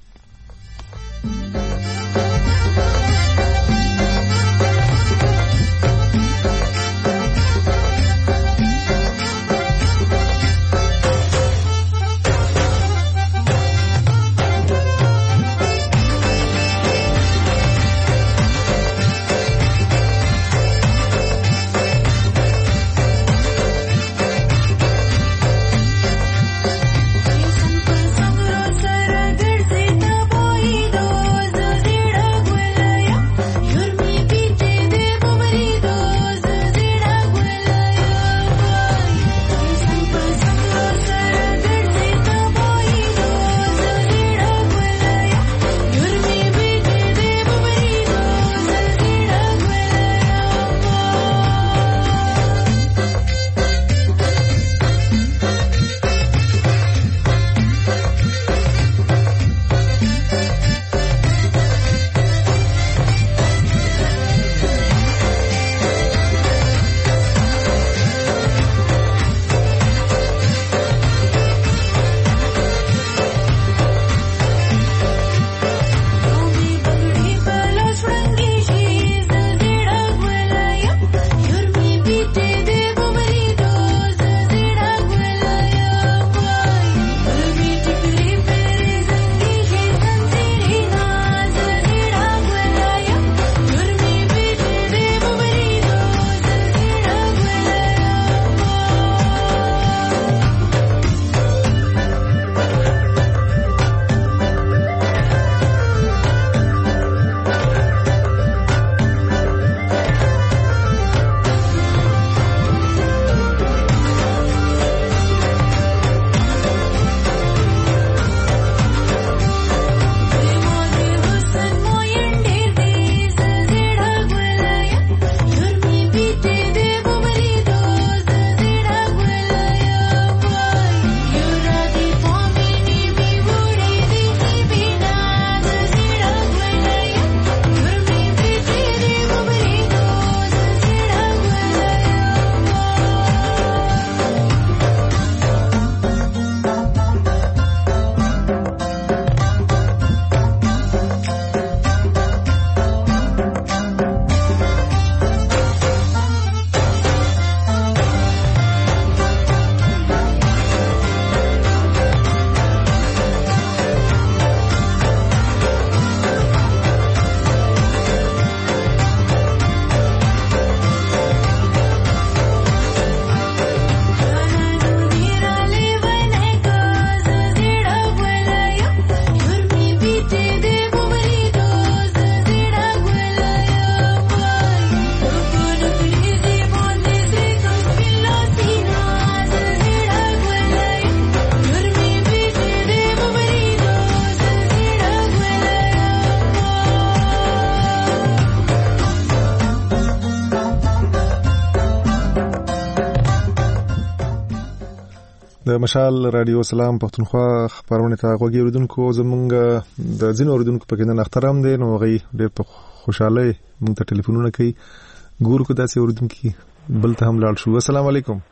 د مشال رادیو سلام پښتونخوا خبرونه ته غوږی اوریدونکو زمونږ د ځینو اوریدونکو په کې نن اخترام دي نو غي ډېر په خوشاله مونږ ته ټلیفونونه کوي ګور کو داسې اوریدونکو بل ته هم لاړ شو. السلام علیکم.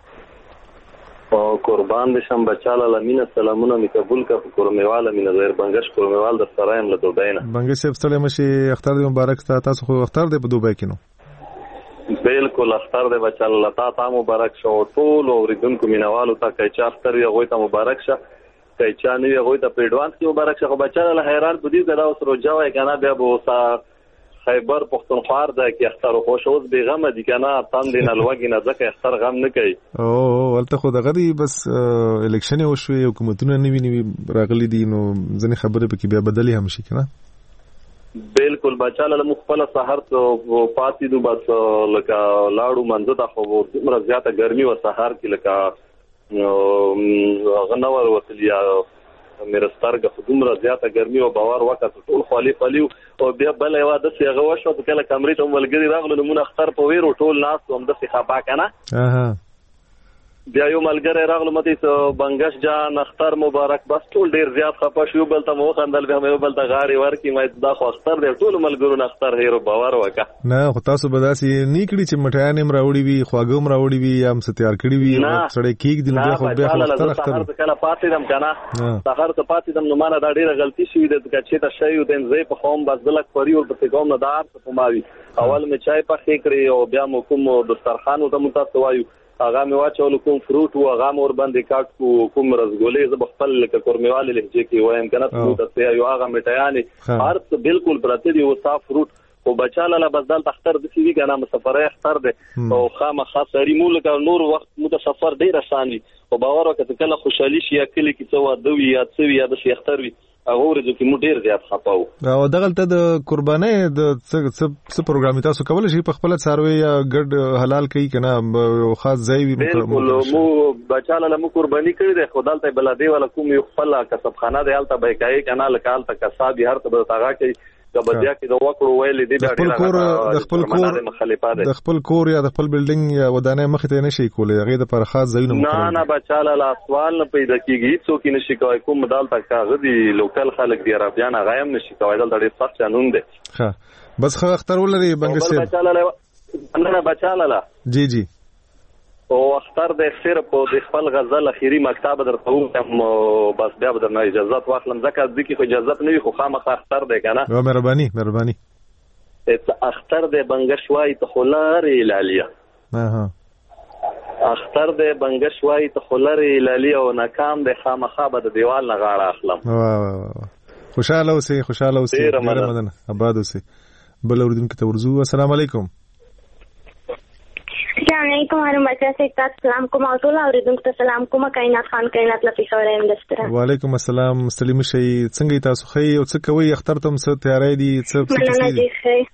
او قربان بشم بچاله لمینه سلامونه می قبول کا کورمیواله مینه غیر بنگش کورمیوال د سرایم له دوبای نه بنگش ستړی مشي اختر دې مبارک تاسو خو اختر دې په دوبای کې نو بالکل اختر دې بچاله لتا تا مبارک شو ټول اوریدونکو مینوالو ته کې چې اختر یې غوي ته مبارک شه کوي چا نه وي هغوی ته په ایډوانس کې مبارک شه. خو بچاله حیران په دې که دا اوس روژه وایي که نه بیا به اوس خیبر پښتونخوا ځای کې اختر خوښ اوس بېغمه دي که نه تندې نه لوږې نه ځکه اختر غم نه کوي. او هلته خو دغه دی بس الکشن یې وشوې حکومتونه نوي نوي راغلي دي نو ځینې خبرې پکې بیا بدلې هم شي که نه. بالکل بچاله موږ خپله سهار پاڅېدو بس لکه لاړو منځه ته خو دومره زیاته ګرمي وه سهار کې لکه هغه نه ور وتلي یا مېره سترګه خو دومره زیاته ګرمي وه باور وکړه ټول خالي خالي او بیا بله یوه داسې هغه وشوه چې کله کمرې ته ملګري راغلو نو مونږ اختر په ویرو ټول ناست وم داسې خفا که نه. بیا یو ملګری راغلو مته بنګش جان اختر مبارک بس ټول ډیر زیات خپه شو بل ته مو خندل بیا مې بل ته غاړي ورکی مې دا خو اختر دی ټول ملګرو اختر هیرو باور وکړه نه خو تاسو به داسې نیکړي چې مټیان هم راوړي وي خواږه هم راوړي وي هم څه تیار کړي وي سړی کېږ دي نو بیا خو بیا اختر اختر کله پاتېدم که نه سهار ته پاتېدم نو ما نه دا ډېره غلطي شوې ده که چېرته شی وي د زه په خوم بس بله خوري ورپسې کوم نو دا هر څه په ما وي اول مې چای پخې کړې او بیا مو کوم دسترخوان ورته مو تاسو وایو هغه مې واچولو کوم فروټ و هغه مې ورباندې کاټ کو کوم رسګولې زه به خپل لکه کورمېوالې لهجې کې وایم که نه فروټ ته یو هغه میټیانې هر څه بالکل پراته دي او صاف فروټ خو بچاله له بس دلته اختر داسې وي که نه مسافرۍ اختر دی او خامخا سړي مو لکه نور وخت مو ته سفر ډېر اسان وي خو باور وکړه چې کله خوشحالي شي یا کلي کې څه واده وي یا څه وي یا داسې اختر وي هغه ورځو کې موږ ډېر زیات خفه وو. او دغلته د قربانۍ د څه پروګرام تاسو کولی شئ په خپله څاروی یا ګډ حلال کوي که نه خاص ځای وي؟ بالکل مو بچاله له مو قرباني کړې دی خو دلته بله دې والا کوم یو خپله کسبخانه دی هلته به یې کوي که نه لکه هلته کساب وي هر څه به درته هغه کوي که بدیا کې د وکړو ویلې دی د خپل کور د خپل کور یا د خپل بلډینګ یا ودانۍ مخې ته نه شي کولی هغې دپاره خاص ځایونه نه نه بچاله لا سوال نه پیدا کېږي هېڅوک یې نه شي کوی کوم دلته کاغه دي لوکل خلک دي عربیان هغه هم نه شي کوی دلته ډېر سخت قانون دی. ښه بس ښه اختر ولري بنګش صاحب. نه نه بچاله لا جی جی او اختر د صرف د خپل غزل اخیری مکتب درته وم بس بیا به درنه اجازه واخلم ځکه ځکه خو اجازه نه وي خو خامخا اختر دی که نه. مهرباني مهرباني اختر د بنګش وایي ته خو لارې لالیه اختر د بنګش وایي ته خو لارې لالیه او ناکام د خامخا به د دیوال نه غاړه اخلم. خوشحاله اوسئ خوشحاله اوسئ ډېره مننه آباد اوسئ. بل اورېدونکي ته ورځو. السلام علیکم. السلام علیکم هارون بچا سے تاسو سلام کوم او ټول اوریدونکو ته سلام کوم کائنات خان کائنات لطیفه وایم دستره. وعلیکم السلام ستړي مشي څنګه تاسو خې او څه کوي اختر تم څه تیاری دي څه څه دي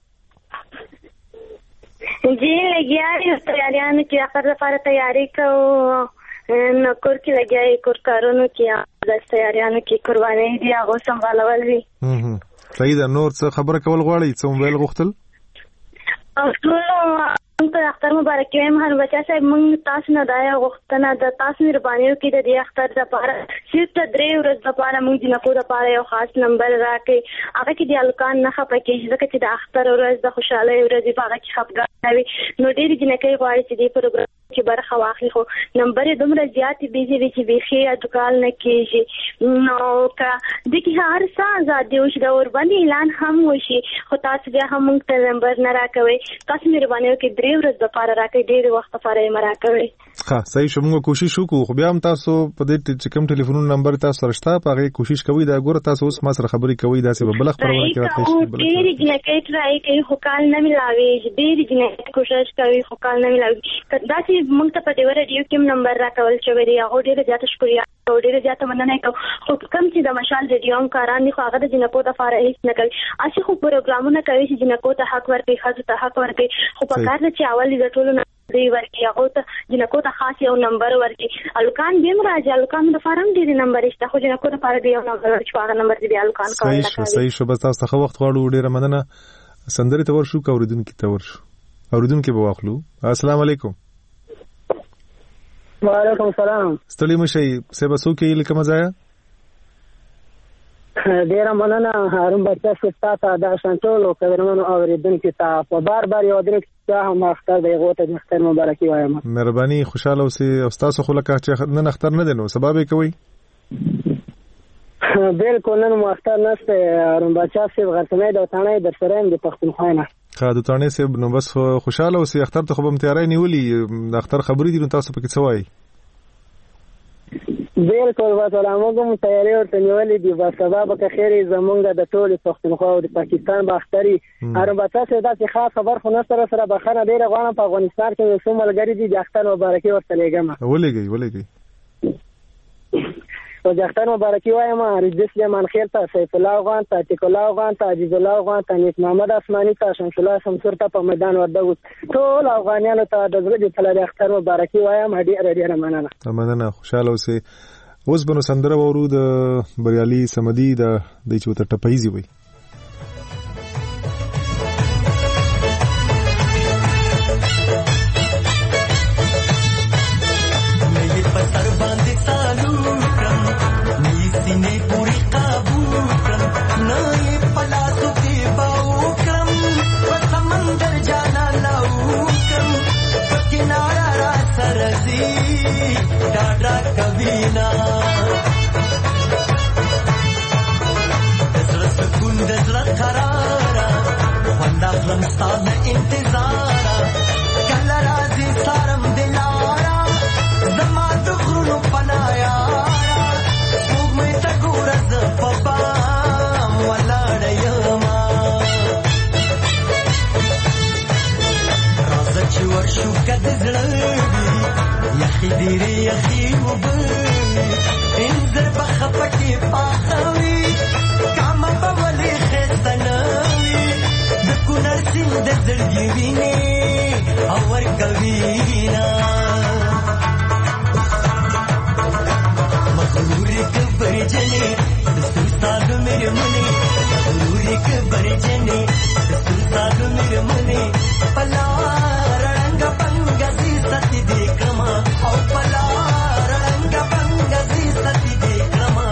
جی لګیاري تیاریانو کې اختر لپاره تیاری کوو نو کور کې لګیاري کور کارونو کې د تیاریانو کې قرباني دي هغه سمبالول وی. صحیح ده. نور څه خبره کول غواړي څه موبایل غوښتل او ټول ته اختر مبارک وایم هر بچا صاحب موږ تاسو نه دا غوښتنه د تاسو مهرباني وکړئ د دې اختر لپاره صرف د درې ورځې لپاره موږ د نکو لپاره یو خاص نمبر راکړئ هغه کې د الکان نه خپه کېږي ځکه چې د اختر ورځ د خوشحالۍ ورځ په هغه کې خفګان وي نو ډېرې جنکۍ غواړي چې دې پروګرام کې برخه واخلي خو نمبر یې دومره زیاتې بیزې وي چې بیخي اټکال نه کېږي نو که دې کې هر څه ازادي وشي د ورباندې اعلان هم وشي خو تاسو بیا هم موږ ته نمبر نه راکوئ تاسو مهرباني وکړئ درې ورځې لپاره راکړئ ډېر وخت لپاره یې مه راکوئ. ښه صحیح شو موږ کوشش وکړو خو بیا هم تاسو په دې چې کوم ټلیفونونو نمبر تاسو سره شته په هغې کوشش کوئ دا ګوره تاسو اوس ما سره خبرې کوئ داسې به بله خپرونه کې راتلی شي. ډېرې جنکۍ ټرای کوي خو کال نه ملاوېږي ډېرې جنکۍ کوشش کوي خو کال نه ملاوېږي داسې موږ ته په دې راډیو کې هم نمبر راکول شوی دی هغه ډېره زیاته شکریه او ډېره زیاته مننه کوم خو کوم چې د مشال ریډیو هم کاران دي خو هغه د جنکو دپاره هېڅ نه کوي هسې خو پروګرامونه کوي چې جنکو ته حق ورکوي ښځو ته حق ورکوي خو په کار ده چې اول د ټولو دوی ورکړي هغو ته جنکو ته خاص یو نمبر ورکړي الکان بیا هم راځي الکانو دپاره هم ډېرې نمبر شته خو جنکو دپاره د یو نمبر ورکړي هغه نمبر دې بیا الکان کول نه کوي. صحیح شو بس تاسو ته ښه وخت غواړو ډېره مننه. سندرې ته ورشو که اورېدونکي ته ورشو اورېدونکي به واخلو. السلام علیکم. وعلیکم السلام. ستړي مشئ صاحبه څوک یې له کومه ځایه؟ ډېره مننه هارون بچا صاحب تا ته دا شان ټولو قدرمنو اورېدونکي ته په بار بار یو درې چا هم اختر د هغو ته د اختر مبارکي وایم. مهرباني خوشحاله اوسئ او ستاسو خو لکه چې نن اختر نه دی نو سبا به یې کوئ؟ بالکل نن مو اختر نشته هارون بچا صاحب غرڅنۍ د وطنۍ در سره یم د پښتونخوا نه. ښه د تاڼې صاحب نو بس خوشحاله اوسئ اختر ته خو به م تیاری نیولي د اختر خبرې دي نو تاسو پکې څه وایئ؟ بالکل وصل موږ هم تیاری ورته نیولې دي بس سبا به که خیر زمونږ د ټولې پښتونخوا او د پاکستان باختري هارون بچا صاحب داسې خاص خبر خو نه سره سره بخښنه ډېره غواړم په افغانستان کې یو څو ملګري دي د اختر مبارکي ورته لېږم ولېږئ ولېږئ او د اختر مبارکي وایم رضا سلیمان خیل ته سیف الله افغان ته عتیق الله افغان ته عزیز الله افغان ته نیک محمد اسماني ته شمس الله شمسور ته په میدان وردګو ټول افغانانو ته د زړه د د اختر مبارکي وایم ډېره ډېره مننه مننه خوشاله اوسئ اوس به نو سندره واورو د بریالي صمدي د دې چې ورته ټپایزي وي ستاسو انتظار کله راځي سارم دلارا زما د غرونو پنایا څوک مې ته ګوره ز پپا ولاړ یم راځه چې ورشو کده زړه یخي ډېرې یخي وبه انځر بخپکې پاخوي کاما په ولې خستنوي نرسیم د زړګي ویني او ورکوینا مغروري کبر جنې دستان مې منې مغروري کبر جنې دستان مې منې پلا رنگ پنګ دې ستې دې کما او پلا رنگ پنګ دې ستې دې کما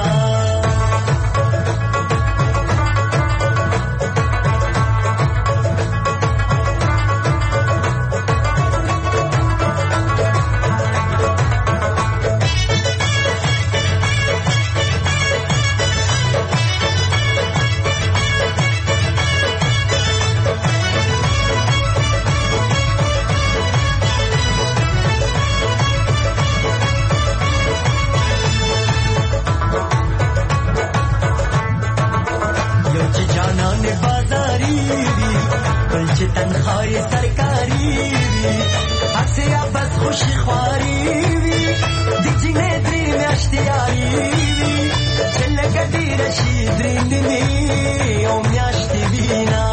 تنخواه سرکاری وی حسه یا بس خوشی خواری وی دی جنه دری میاشتیاری وی چلگه دی رشی درینی او میاشتی بینا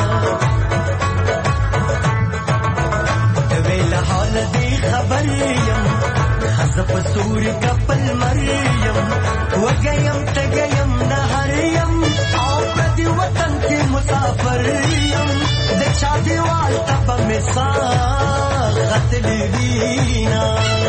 دویل حال دی خبر یم خزب سوری کپل مریم وگیم تگیم نهر یم او پردی وطن کی مسافر یم دچا دیوال تب مسا قتل وینا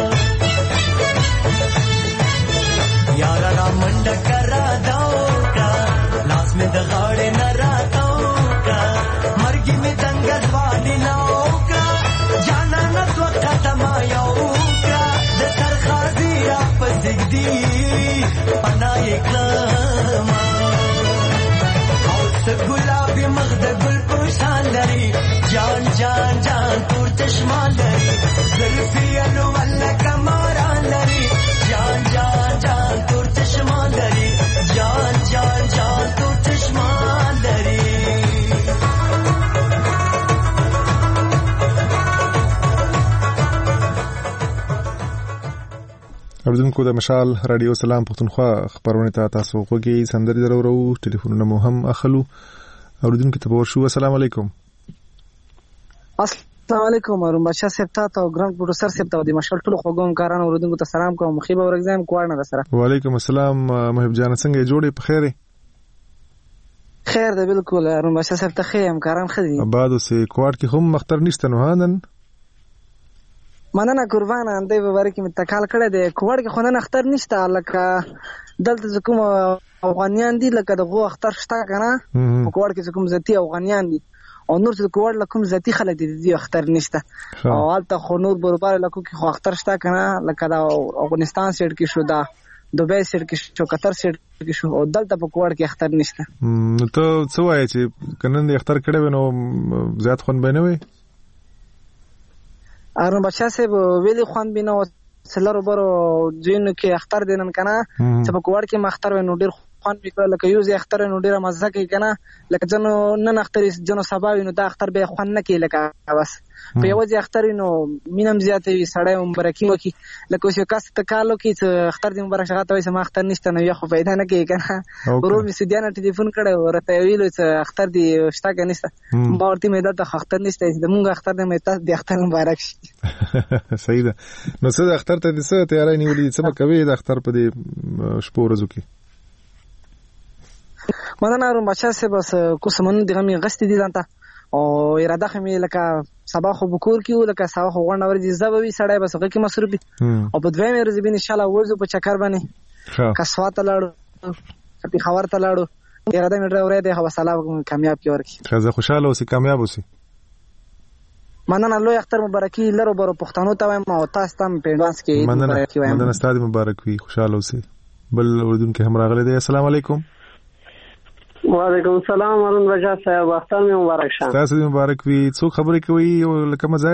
یارا را منډه کرا داوکا لاس می د غاړې نه راتاوکا مرګي می څنګه ځواني ناوکا جانا نت وخت ما یوکا د سرخازي را پسګدي پناه کلمه او ګلابي مخ د ګل پوشان لري جان جان جان تور چشمان لري زلفي الو ولا کمران لري جان جان جان تور چشمان لري جان جان جان تور چشمان لري اوریدونکو د مشال رادیو سلام پښتونخوا خبرونه ته تاسو وګورئ سندري درورو ټلیفونونه مو هم اخلو اوریدونکو ته ورشو السلام علیکم السلام علیکم ورم بچا صاحب ته او ګران پروډوسر صاحب ته د مشال ټول خوګم کاران اوریدونکو ته سلام کوم مخيبه ورګزام کوړنه سره وعلیکم السلام محب جان څنګه جوړې په خیره خیر ده بالکل ورم بچا صاحب ته خیم کاران خدي بعد سه کوړ کې هم مختر نشته نو هانن مننه قربان اندې به ورکه متکال کړه د کوړ کې خونن اختر نشته لکه دلته کوم افغانیان دي لکه دغه اختر شته کنه کوړ کې کوم ذاتی افغانیان دي او نور څه کوړ لکه کوم ذاتی خلک دي دي اختر نشته او حالت خو نور برابر لکه کې خو اختر شته کنه لکه د افغانستان سیټ کې شو دا دوبه سیټ کې شو قطر سیټ کې شو او دلته په کوړ کې اختر نشته نو ته څه وایې چې کنن د اختر کړه نو زیات خون بنوي ارن بچا صاحب ویلي خوان بینه سلرو برو جینو کې اختر دینن کنه چې په کوړ کې مختر و نو ډیر خوان وکړه لکه یو ځای اختر نو ډیر مزه کوي کنه لکه جنو نن اختر جنو سبا وینو دا اختر به خوان نه کوي لکه بس په یو ځای اختر نو مینم زیاتې وي سړی مبارکي وکي لکه اوس یو کس ته کالو کې چې اختر دې مبارک شغه ته وایي ما اختر نشته نو یو خو پیدا نه کوي کنه ورو می سیدانه ټلیفون کړه ورته ویلو چې اختر دې شته کنه نشته ما ورته مې دا اختر نشته زمونږ اختر دې مې تاسو دې اختر مبارک شي صحیح ده نو څه اختر ته دې څه تیاری نیولې څه کوي د اختر په دې شپو ورځو کې مننه روم بچا سه بس کوم من دغه می غست دي ځانته او اراده خمه لکه سبا خو بکور کیو لکه سبا خو غونډه ورځي زبوي سړی بس هغه کې مصروفي او په دوی مې ورځي به ان شاء الله ورځو په چکر باندې کسوا ته لاړو په خبر ته لاړو اراده مې ډېر دی هوا سلام کامیاب کی ورکی خزه خوشاله اوسې کامیاب اوسې مننه لوی اختر مبارکي لرو برو پښتنو ته وایم او تاسو ته په اډوانس کې مبارکي وایم مننه ستاسو مبارک وي خوشاله اوسې بل اردن کې هم راغلي دی السلام علیکم وعلیکم السلام ورن بچا صاحب اختر می مبارک شه تاسو دې مبارک وي څو خبرې کوي او لکه مزه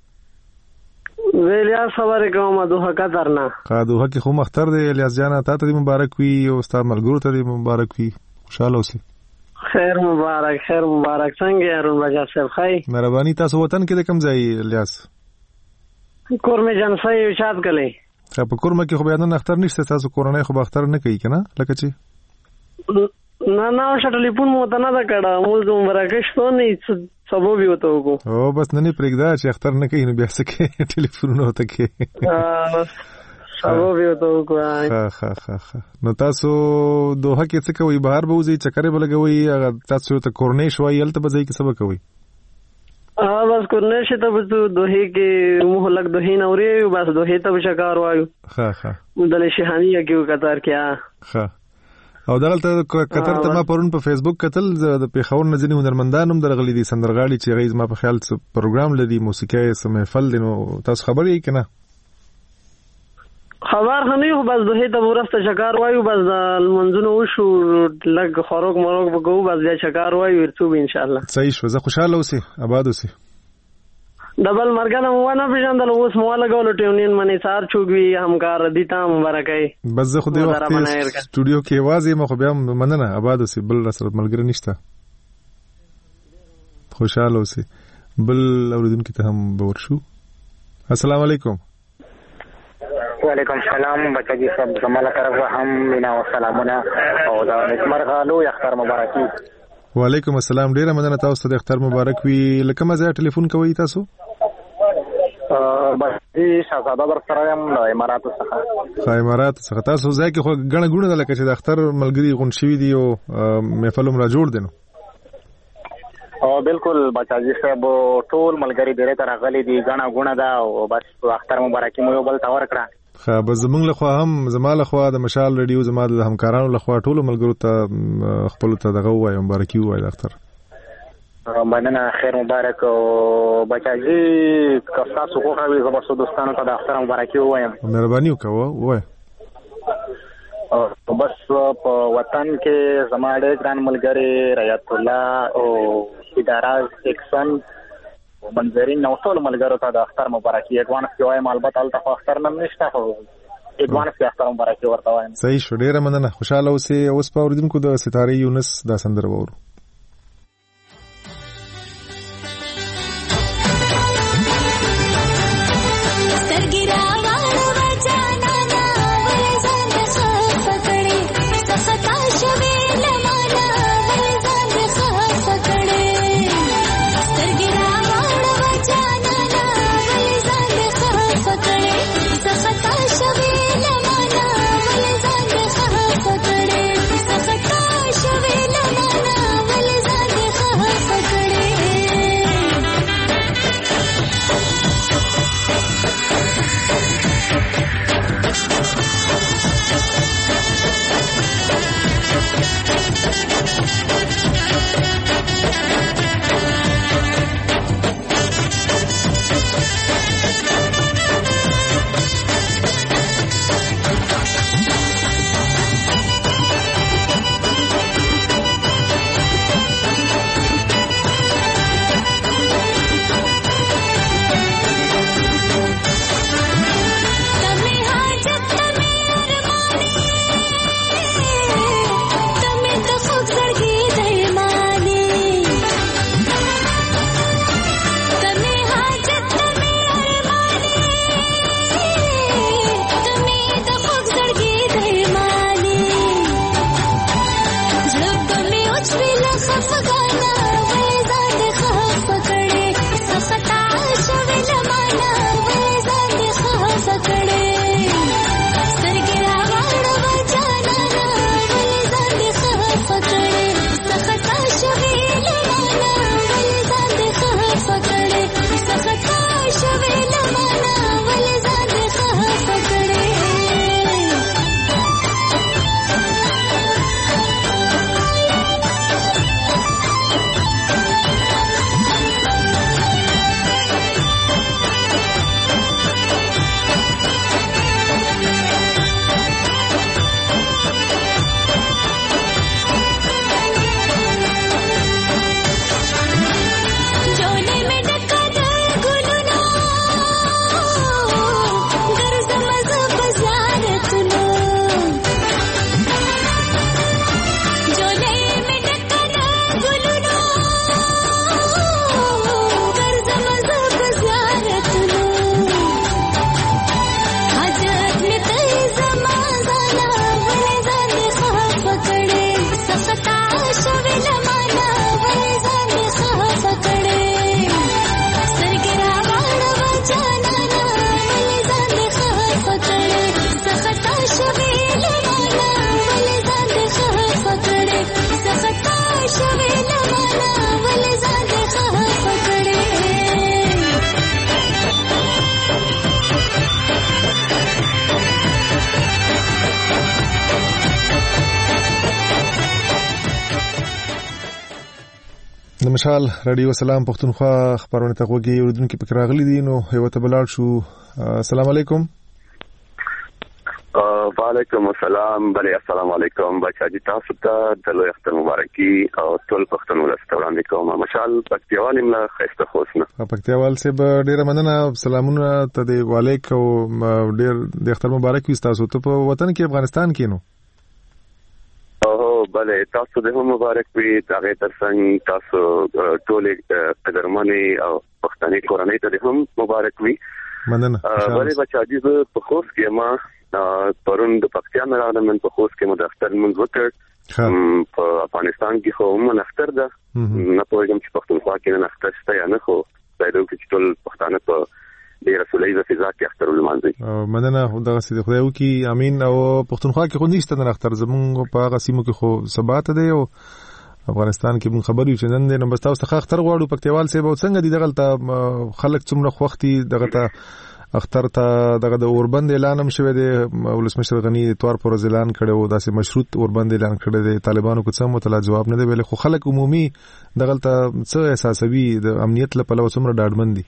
ویلیا خبرې کوم دوه قطر نه کا دوه کې خو مختر دی الیاس جان ته دې مبارک وي او استاد ملګرو ته دې مبارک وي خوشاله اوسئ خیر مبارک خیر مبارک څنګه ورن بچا صاحب خای مهرباني تاسو وطن کې د کوم ځای الیاس کورمه جان صاحب شاد کله په کورمه کې خو بیان اختر نشته تاسو کورونه خو اختر نه کوي کنه لکه چې نه نه ټلیفون مو ته نه دا کړه موږ دوم راکښ ته نه سبب یو ته وګو او بس نه پرېږدا چې اختر نه کوي نو بیا څه کې ټلیفون وته کې سبب یو ته وګو ها ها ها نو تاسو دوه کې څه کوي بهر به وځي چکرې بلګوي هغه تاسو ته کورنۍ شوي الته به ځي کې سبا کوي اه بس کورنۍ شته به دوه کې مو لګ دوه نه اوري بس دوه ته شکار وایو ها ها مدل شهانیه کې قطر کې ها او دلته قطر ته ما پرون په فیسبوک کتل د پیښور نځنی هنرمندان هم درغلي دي سندرغاړي چې غیز ما په خیال څه پروګرام لدی موسیقي سم محفل دي نو تاسو خبر یې کنه خبر خنی خو بس دوه ته ورسته شکار وایو بس منځونو وشو لګ خروج مروج وګو بس بیا شکار وایو ورڅو ان شاء الله صحیح شو زه خوشاله اوسې آباد اوسې ډبل مرګنه مو نه پیژندل اوس مو لګول ټیونین منی سار چوغوي همکار دي تا مبارکای بس زه خو دې وخت سټوډیو کې आवाज یې مخ بیا مننه آباد اوسې بل سره ملګری نشته خوشاله اوسې بل اوریدونکو ته هم باور شو السلام علیکم وعلیکم السلام بچی صاحب زماله طرف هم مینا او سلامونه او دا مرغالو اختر مبارکي وعلیکم السلام ډیره مننه تاسو ته اختر مبارک وي لکه مزه ټلیفون کوي تاسو بس شاهزاده در سره یم د اماراتو څخه خا اماراتو څخه تاسو ځکه خو غنه غونه لکه چې د اختر ملګری غون شوی دی او محفلوم را جوړ دینو او بالکل بچاجي صاحب ټول ملګری ډیره تر غلي دي غنه غونه دا او بس اختر مبارکي مو بل تاور کړه خا بس زمونږ له خوا هم زماله خوا د مشال ریډیو زما د همکارانو له خوا ټول ملګرو ته خپل ته دغه وای مبارکي وای د اختر مننه خیر مبارک او بچاجي کستا سو خو وی زما سو دوستانو ته د اختر مبارکي وایم مهرباني وکوه وای او بس په وطن کې زما ډېر ګران ملګری ریاض الله او اداراز اکسن منظرین نو ټول ملګرو ته د اختر مبارکي اډوانس کې وایم البته الته اختر نن نشته خو اډوانس کې اختر مبارکي ورته وایم صحیح شو ډیره مننه خوشاله اوسې اوس په اوریدونکو د ستاره یونس دا سندره وورو د مشال رادیو سلام پښتونخوا خبرونه ته وګورئ اوردونکو پکې راغلي دي نو یو ته بلال شو. السلام علیکم. وعلیکم السلام. بله السلام علیکم بچا جی تاسو ته د لوی اختر مبارکي او ټول پښتنو له ستوړاندې کوم. مشال پکتیوال املا خسته خوشنه پکتیوال سه ډیره مننه. سلامونه ته دی وعلیکم ډیر د اختر مبارک وي تاسو ته په وطن کې افغانستان کې نو. بله تاسو د هم مبارک وي. هغه ترڅنګ تاسو ټول قدرمنې او پښتني کورنۍ ته هم مبارک وي. مننه. بله بچا جی په خوست کې ما پرون د پکتیا نه راغلم. په خوست کې مو د اختر منځ وکړ. په افغانستان کې خو هم اختر ده نه پوهیږم چې پښتونخوا کې نه اختر شته یا نه، خو دا یو چې ټول پښتانه په د رسول الله فضا کې اختر ولمانځي. مننه خدای سي خدای وکي امين. او پښتونخوا کې خو نشته نه اختر، زمونږ په هغه سیمو کې خو سبات دی او افغانستان کې مون خبرې چې نن نه بس تاسو ته اختر غواړو. پکتیوال سه به څنګه دي دغه خلک څومره خوختي دغه ته اختر ته دغه د اوربند اعلان هم شوی دی. ولسمشر غنی اتوار پر اعلان کړو داسې مشروط اوربند اعلان کړی دی. طالبانو کو څه متلا جواب نه دی ویل، خو خلک عمومي دغه ته څه احساسوي د امنیت لپاره څومره ډاډمن دي.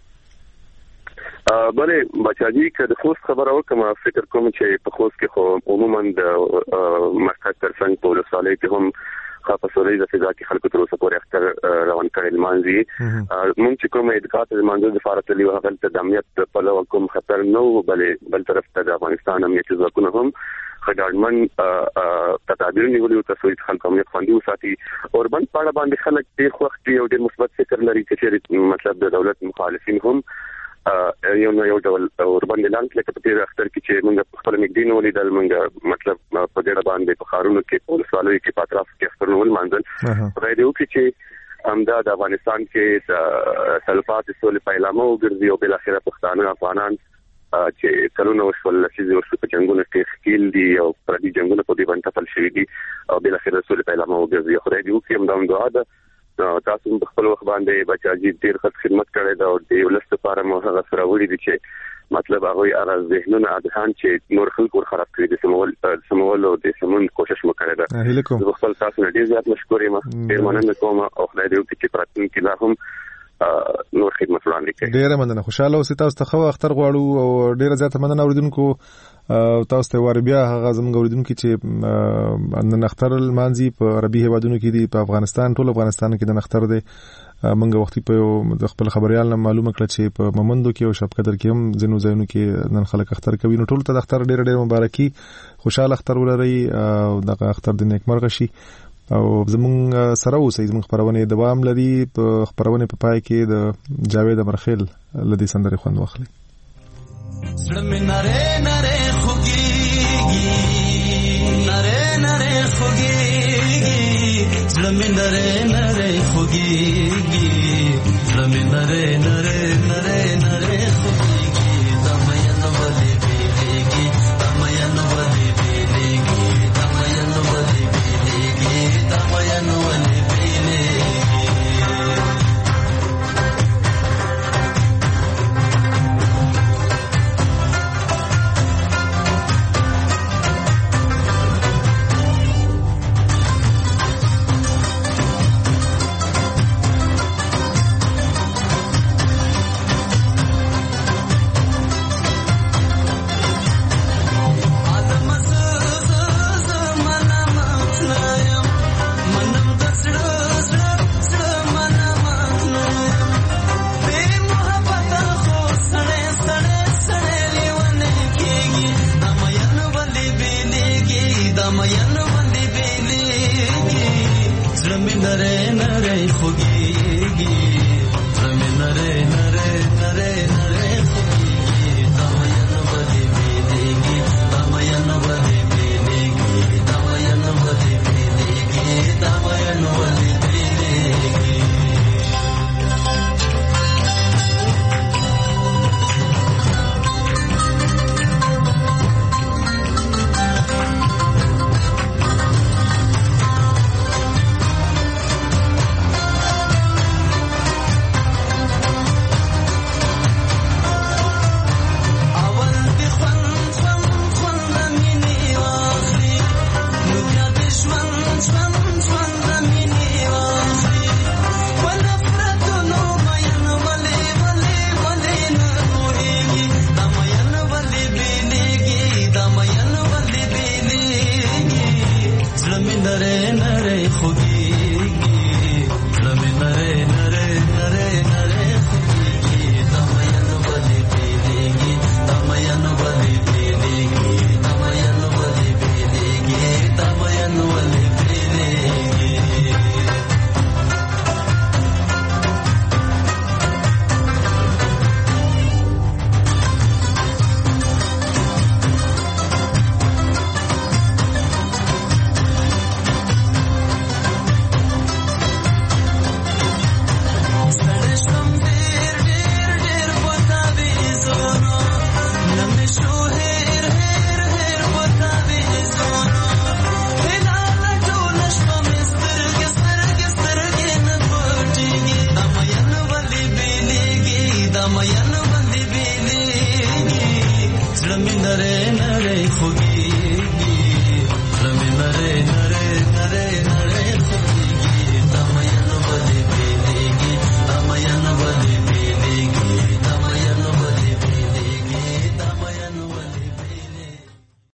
بله بچا جی که د خوست خبره وکم فکر کوم چې په خوست کې خو عموما د مرکز ترڅنګ په ولسوالۍ کې هم خاصه سولې د فضا کې خلکو تر اوسه پورې اختر روان کړي لمانځي. مونږ چې کومه ادعاءات د منځو د فارغ تللی هغه د امنیت په لور کوم خطر نه و، بلې بل طرف ته د افغانستان امنیتي ځواکونه هم خدایمن تدابیر نیولي او تاسو یې خلک هم خوندي وساتي. اوربند په اړه باندې خلک ډېر خوښ دي او ډېر مثبت فکر لري چې مطلب د دولت مخالفین هم یو نو یو ډول اوربند اعلان کړ چې په دې اختر کې چې موږ خپل نګدین ولیدل، موږ مطلب په دې باندې په خارونو کې په ولسوالۍ کې په اطراف کې اخترونه ولمانځل. خدای دې وکړي چې همدا د افغانستان کې د تلفات سولې پیلامه وګرځي او بل اخره پښتانه افغانان چې کلونه وشول چې ورسره په جنگونو کې ښکیل دي او پردي جنگونو په دې باندې تپل شوي دي او بل اخره سولې پیلامه وګرځي. خدای دې وکړي همدا دعا ده. تاسو په خپل وخت باندې بچا جی ډیر ښه خدمت کړی دا او د ولست لپاره مو هغه سره وړي دي چې مطلب هغه هغه ذهنونه اذهان چې نور خلکو خراب کړی دي سمول سمول او د سمون کوشش وکړی دا. زه خپل تاسو نه ډیر زیات مشکور یم. ډیر مننه کوم او خدای دې وکړي چې پراتین کې لا هم نور خدمت وړاندې کړي. ډیر مننه. خوشاله اوسئ. تاسو ته خو اختر غواړو او ډیر زیات مننه اوریدونکو. تاسو ته ور بیا هغه زموږ اوریدونکو چې نن اختر المانزي په عربي هیوادونو کې دي، په افغانستان ټول افغانستان کې د اختر دی. منګه وختي په د خپل خبريال معلومه کړه چې په ممندو کې او شپ قدر کې هم ځینو ځایونو کې نن خلک اختر کوي. نو ټول ته د اختر ډیر ډیر مبارکي، خوشاله اختر ولرئ او د اختر د نیکمرغه شي او زموږ سره اوسئ. زموږ خبرونه دوام لري. په خبرونه په پای کې د جاوید امرخیل لدی سندري خوند واخلي. زړه مې نره نره خوږيږي، نره نره خوږيږي، زړه مې نره نره خوږيږي، زړه مې نره نره نره نره خوږيږي. دا مې نو ولې بيږي، دا مې نو ولې بيږي، دا مې نو ولې بيږي، دا مې نو ولې بيږي. Nare